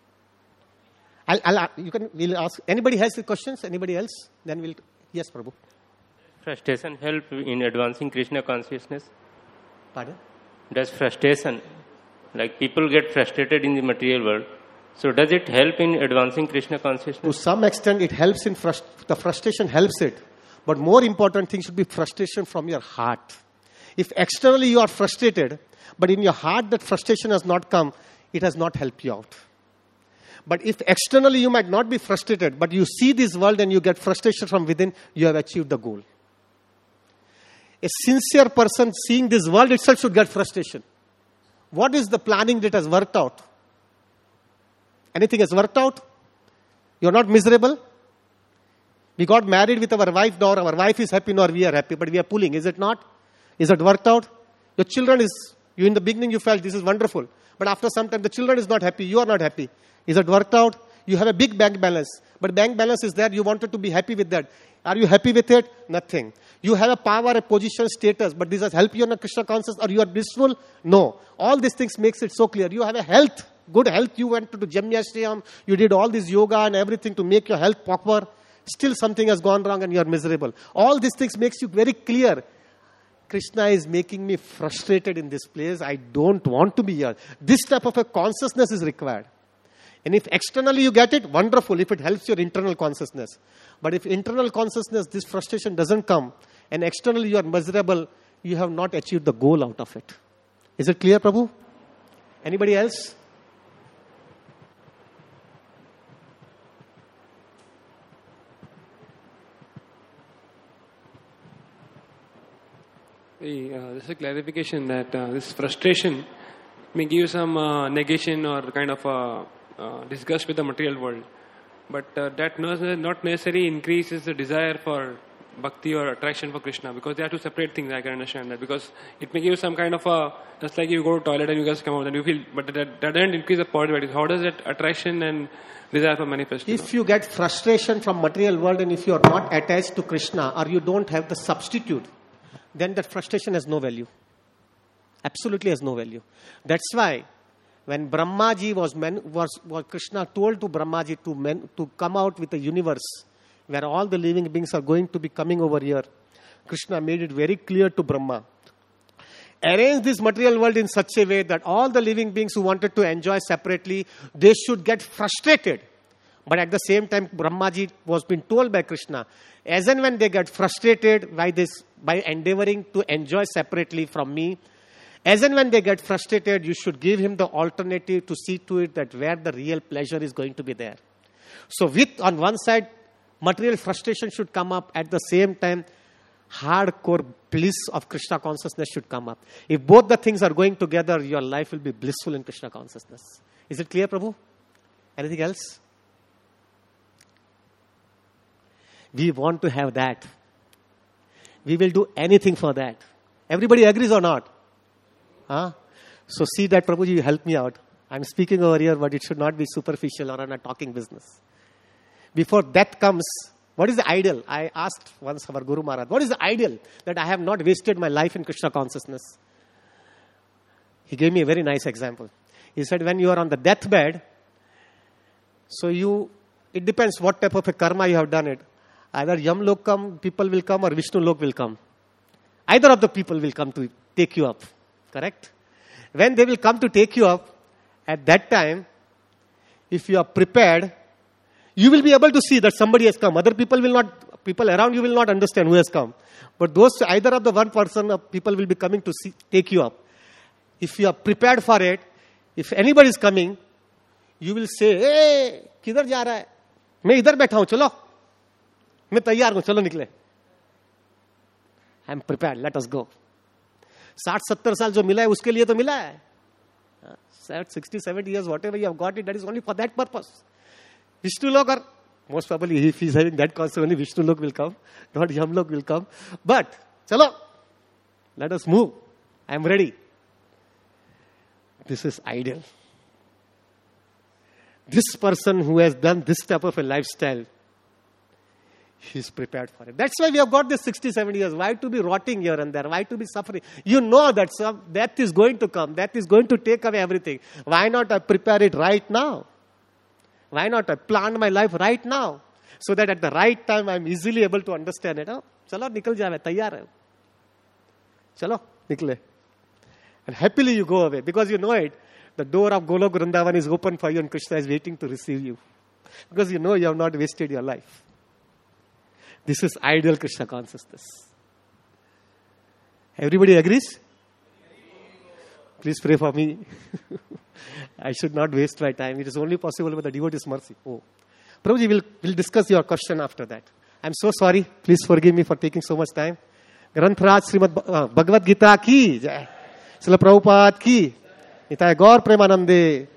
We'll ask. Anybody has the questions? Anybody else? Then we'll. Yes, Prabhu. Frustration help in advancing Krishna consciousness? Pardon? Does frustration, like people get frustrated in the material world, so does it help in advancing Krishna consciousness? To some extent, it helps in the frustration helps it. But more important thing should be frustration from your heart. If externally you are frustrated, but in your heart that frustration has not come, it has not helped you out. But if externally you might not be frustrated, but you see this world and you get frustration from within, you have achieved the goal. A sincere person seeing this world itself should get frustration. What is the planning that has worked out? Anything has worked out? You are not miserable? We got married with our wife, nor our wife is happy, nor we are happy, but we are pulling. Is it not? Is it worked out? Your children in the beginning you felt this is wonderful. But after some time, the children is not happy, you are not happy. Is it worked out? You have a big bank balance, but bank balance is there. You wanted to be happy with that. Are you happy with it? Nothing. You have a power, a position, status, but does this help you in a Krishna consciousness? Are you are blissful? No. All these things makes it so clear. You have a health, good health. You went to Jamyashriyam. You did all this yoga and everything to make your health proper. Still something has gone wrong and you are miserable. All these things makes you very clear. Krishna is making me frustrated in this place. I don't want to be here. This type of a consciousness is required. And if externally you get it, wonderful, if it helps your internal consciousness. But if internal consciousness, this frustration doesn't come, and externally you are miserable, you have not achieved the goal out of it. Is it clear, Prabhu? Anybody else? This is a clarification that this frustration may give some negation or kind of disgust with the material world. But that not necessarily increases the desire for bhakti or attraction for Krishna, because they are two separate things. I can understand that, because it may give some kind of just like you go to toilet and you guys come out and you feel, but that doesn't increase the positivity. How does that attraction and desire for manifest? If you get frustration from material world and if you are not attached to Krishna or you don't have the substitute, then that frustration has no value. Absolutely has no value. That's why when Brahmaji was Krishna told to Brahmaji to come out with a universe where all the living beings are going to be coming over here, Krishna made it very clear to Brahma. Arrange this material world in such a way that all the living beings who wanted to enjoy separately, they should get frustrated. But at the same time, Brahmaji was being told by Krishna, as and when they get frustrated by endeavoring to enjoy separately from me, as and when they get frustrated, you should give him the alternative to see to it that where the real pleasure is going to be there. So on one side, material frustration should come up. At the same time, hardcore bliss of Krishna consciousness should come up. If both the things are going together, your life will be blissful in Krishna consciousness. Is it clear, Prabhu? Anything else? We want to have that. We will do anything for that. Everybody agrees or not? So see that, Prabhuji, you help me out. I'm speaking over here, but it should not be superficial or on a talking business. Before that comes, what is the ideal? I asked once our Guru Maharaj, what is the ideal that I have not wasted my life in Krishna consciousness? He gave me a very nice example. He said, when you are on the deathbed, it depends what type of a karma you have done it. Either Yam people will come or Vishnu Lok will come. Either of the people will come to take you up. Correct? When they will come to take you up, at that time, if you are prepared, you will be able to see that somebody has come. Other people people around you will not understand who has come. But either of the one person or people will be coming to take you up. If you are prepared for it, if anybody is coming, you will say, hey, kidhar ja raha hai? Main idhar baitha hu, chalo. Main taiyar hu, chalo nikle. I am prepared, let us go. 60-70 साल जो मिला है उसके लिए तो मिला है. 60-70 years, whatever you have got it, that is only for that purpose. Vishnu Lok, or most probably if he is having that concept, only Vishnu Lok will come, not Yam Lok will come. But, chalo, let us move. I am ready. This is ideal. This person who has done this type of a lifestyle, he is prepared for it. That's why we have got this 60-70 years. Why to be rotting here and there? Why to be suffering? You know that some death is going to come. Death is going to take away everything. Why not I prepare it right now? Why not I plan my life right now? So that at the right time I am easily able to understand it. Oh, chalo, nikal jaave, taiyar hai. Chalo, nikle. And happily you go away because you know it. The door of Golok Vrindavan is open for you and Krishna is waiting to receive you. Because you know you have not wasted your life. This is ideal Krishna consciousness. Everybody agrees? Please pray for me. I should not waste my time. It is only possible with the devotee's mercy. Oh. Prabhuji, we'll discuss your question after that. I'm so sorry. Please forgive me for taking so much time. Granth-raj Srimad Bhagavad Gita ki jai. Srila Prabhupada ki. Nitai Gaur Premanande.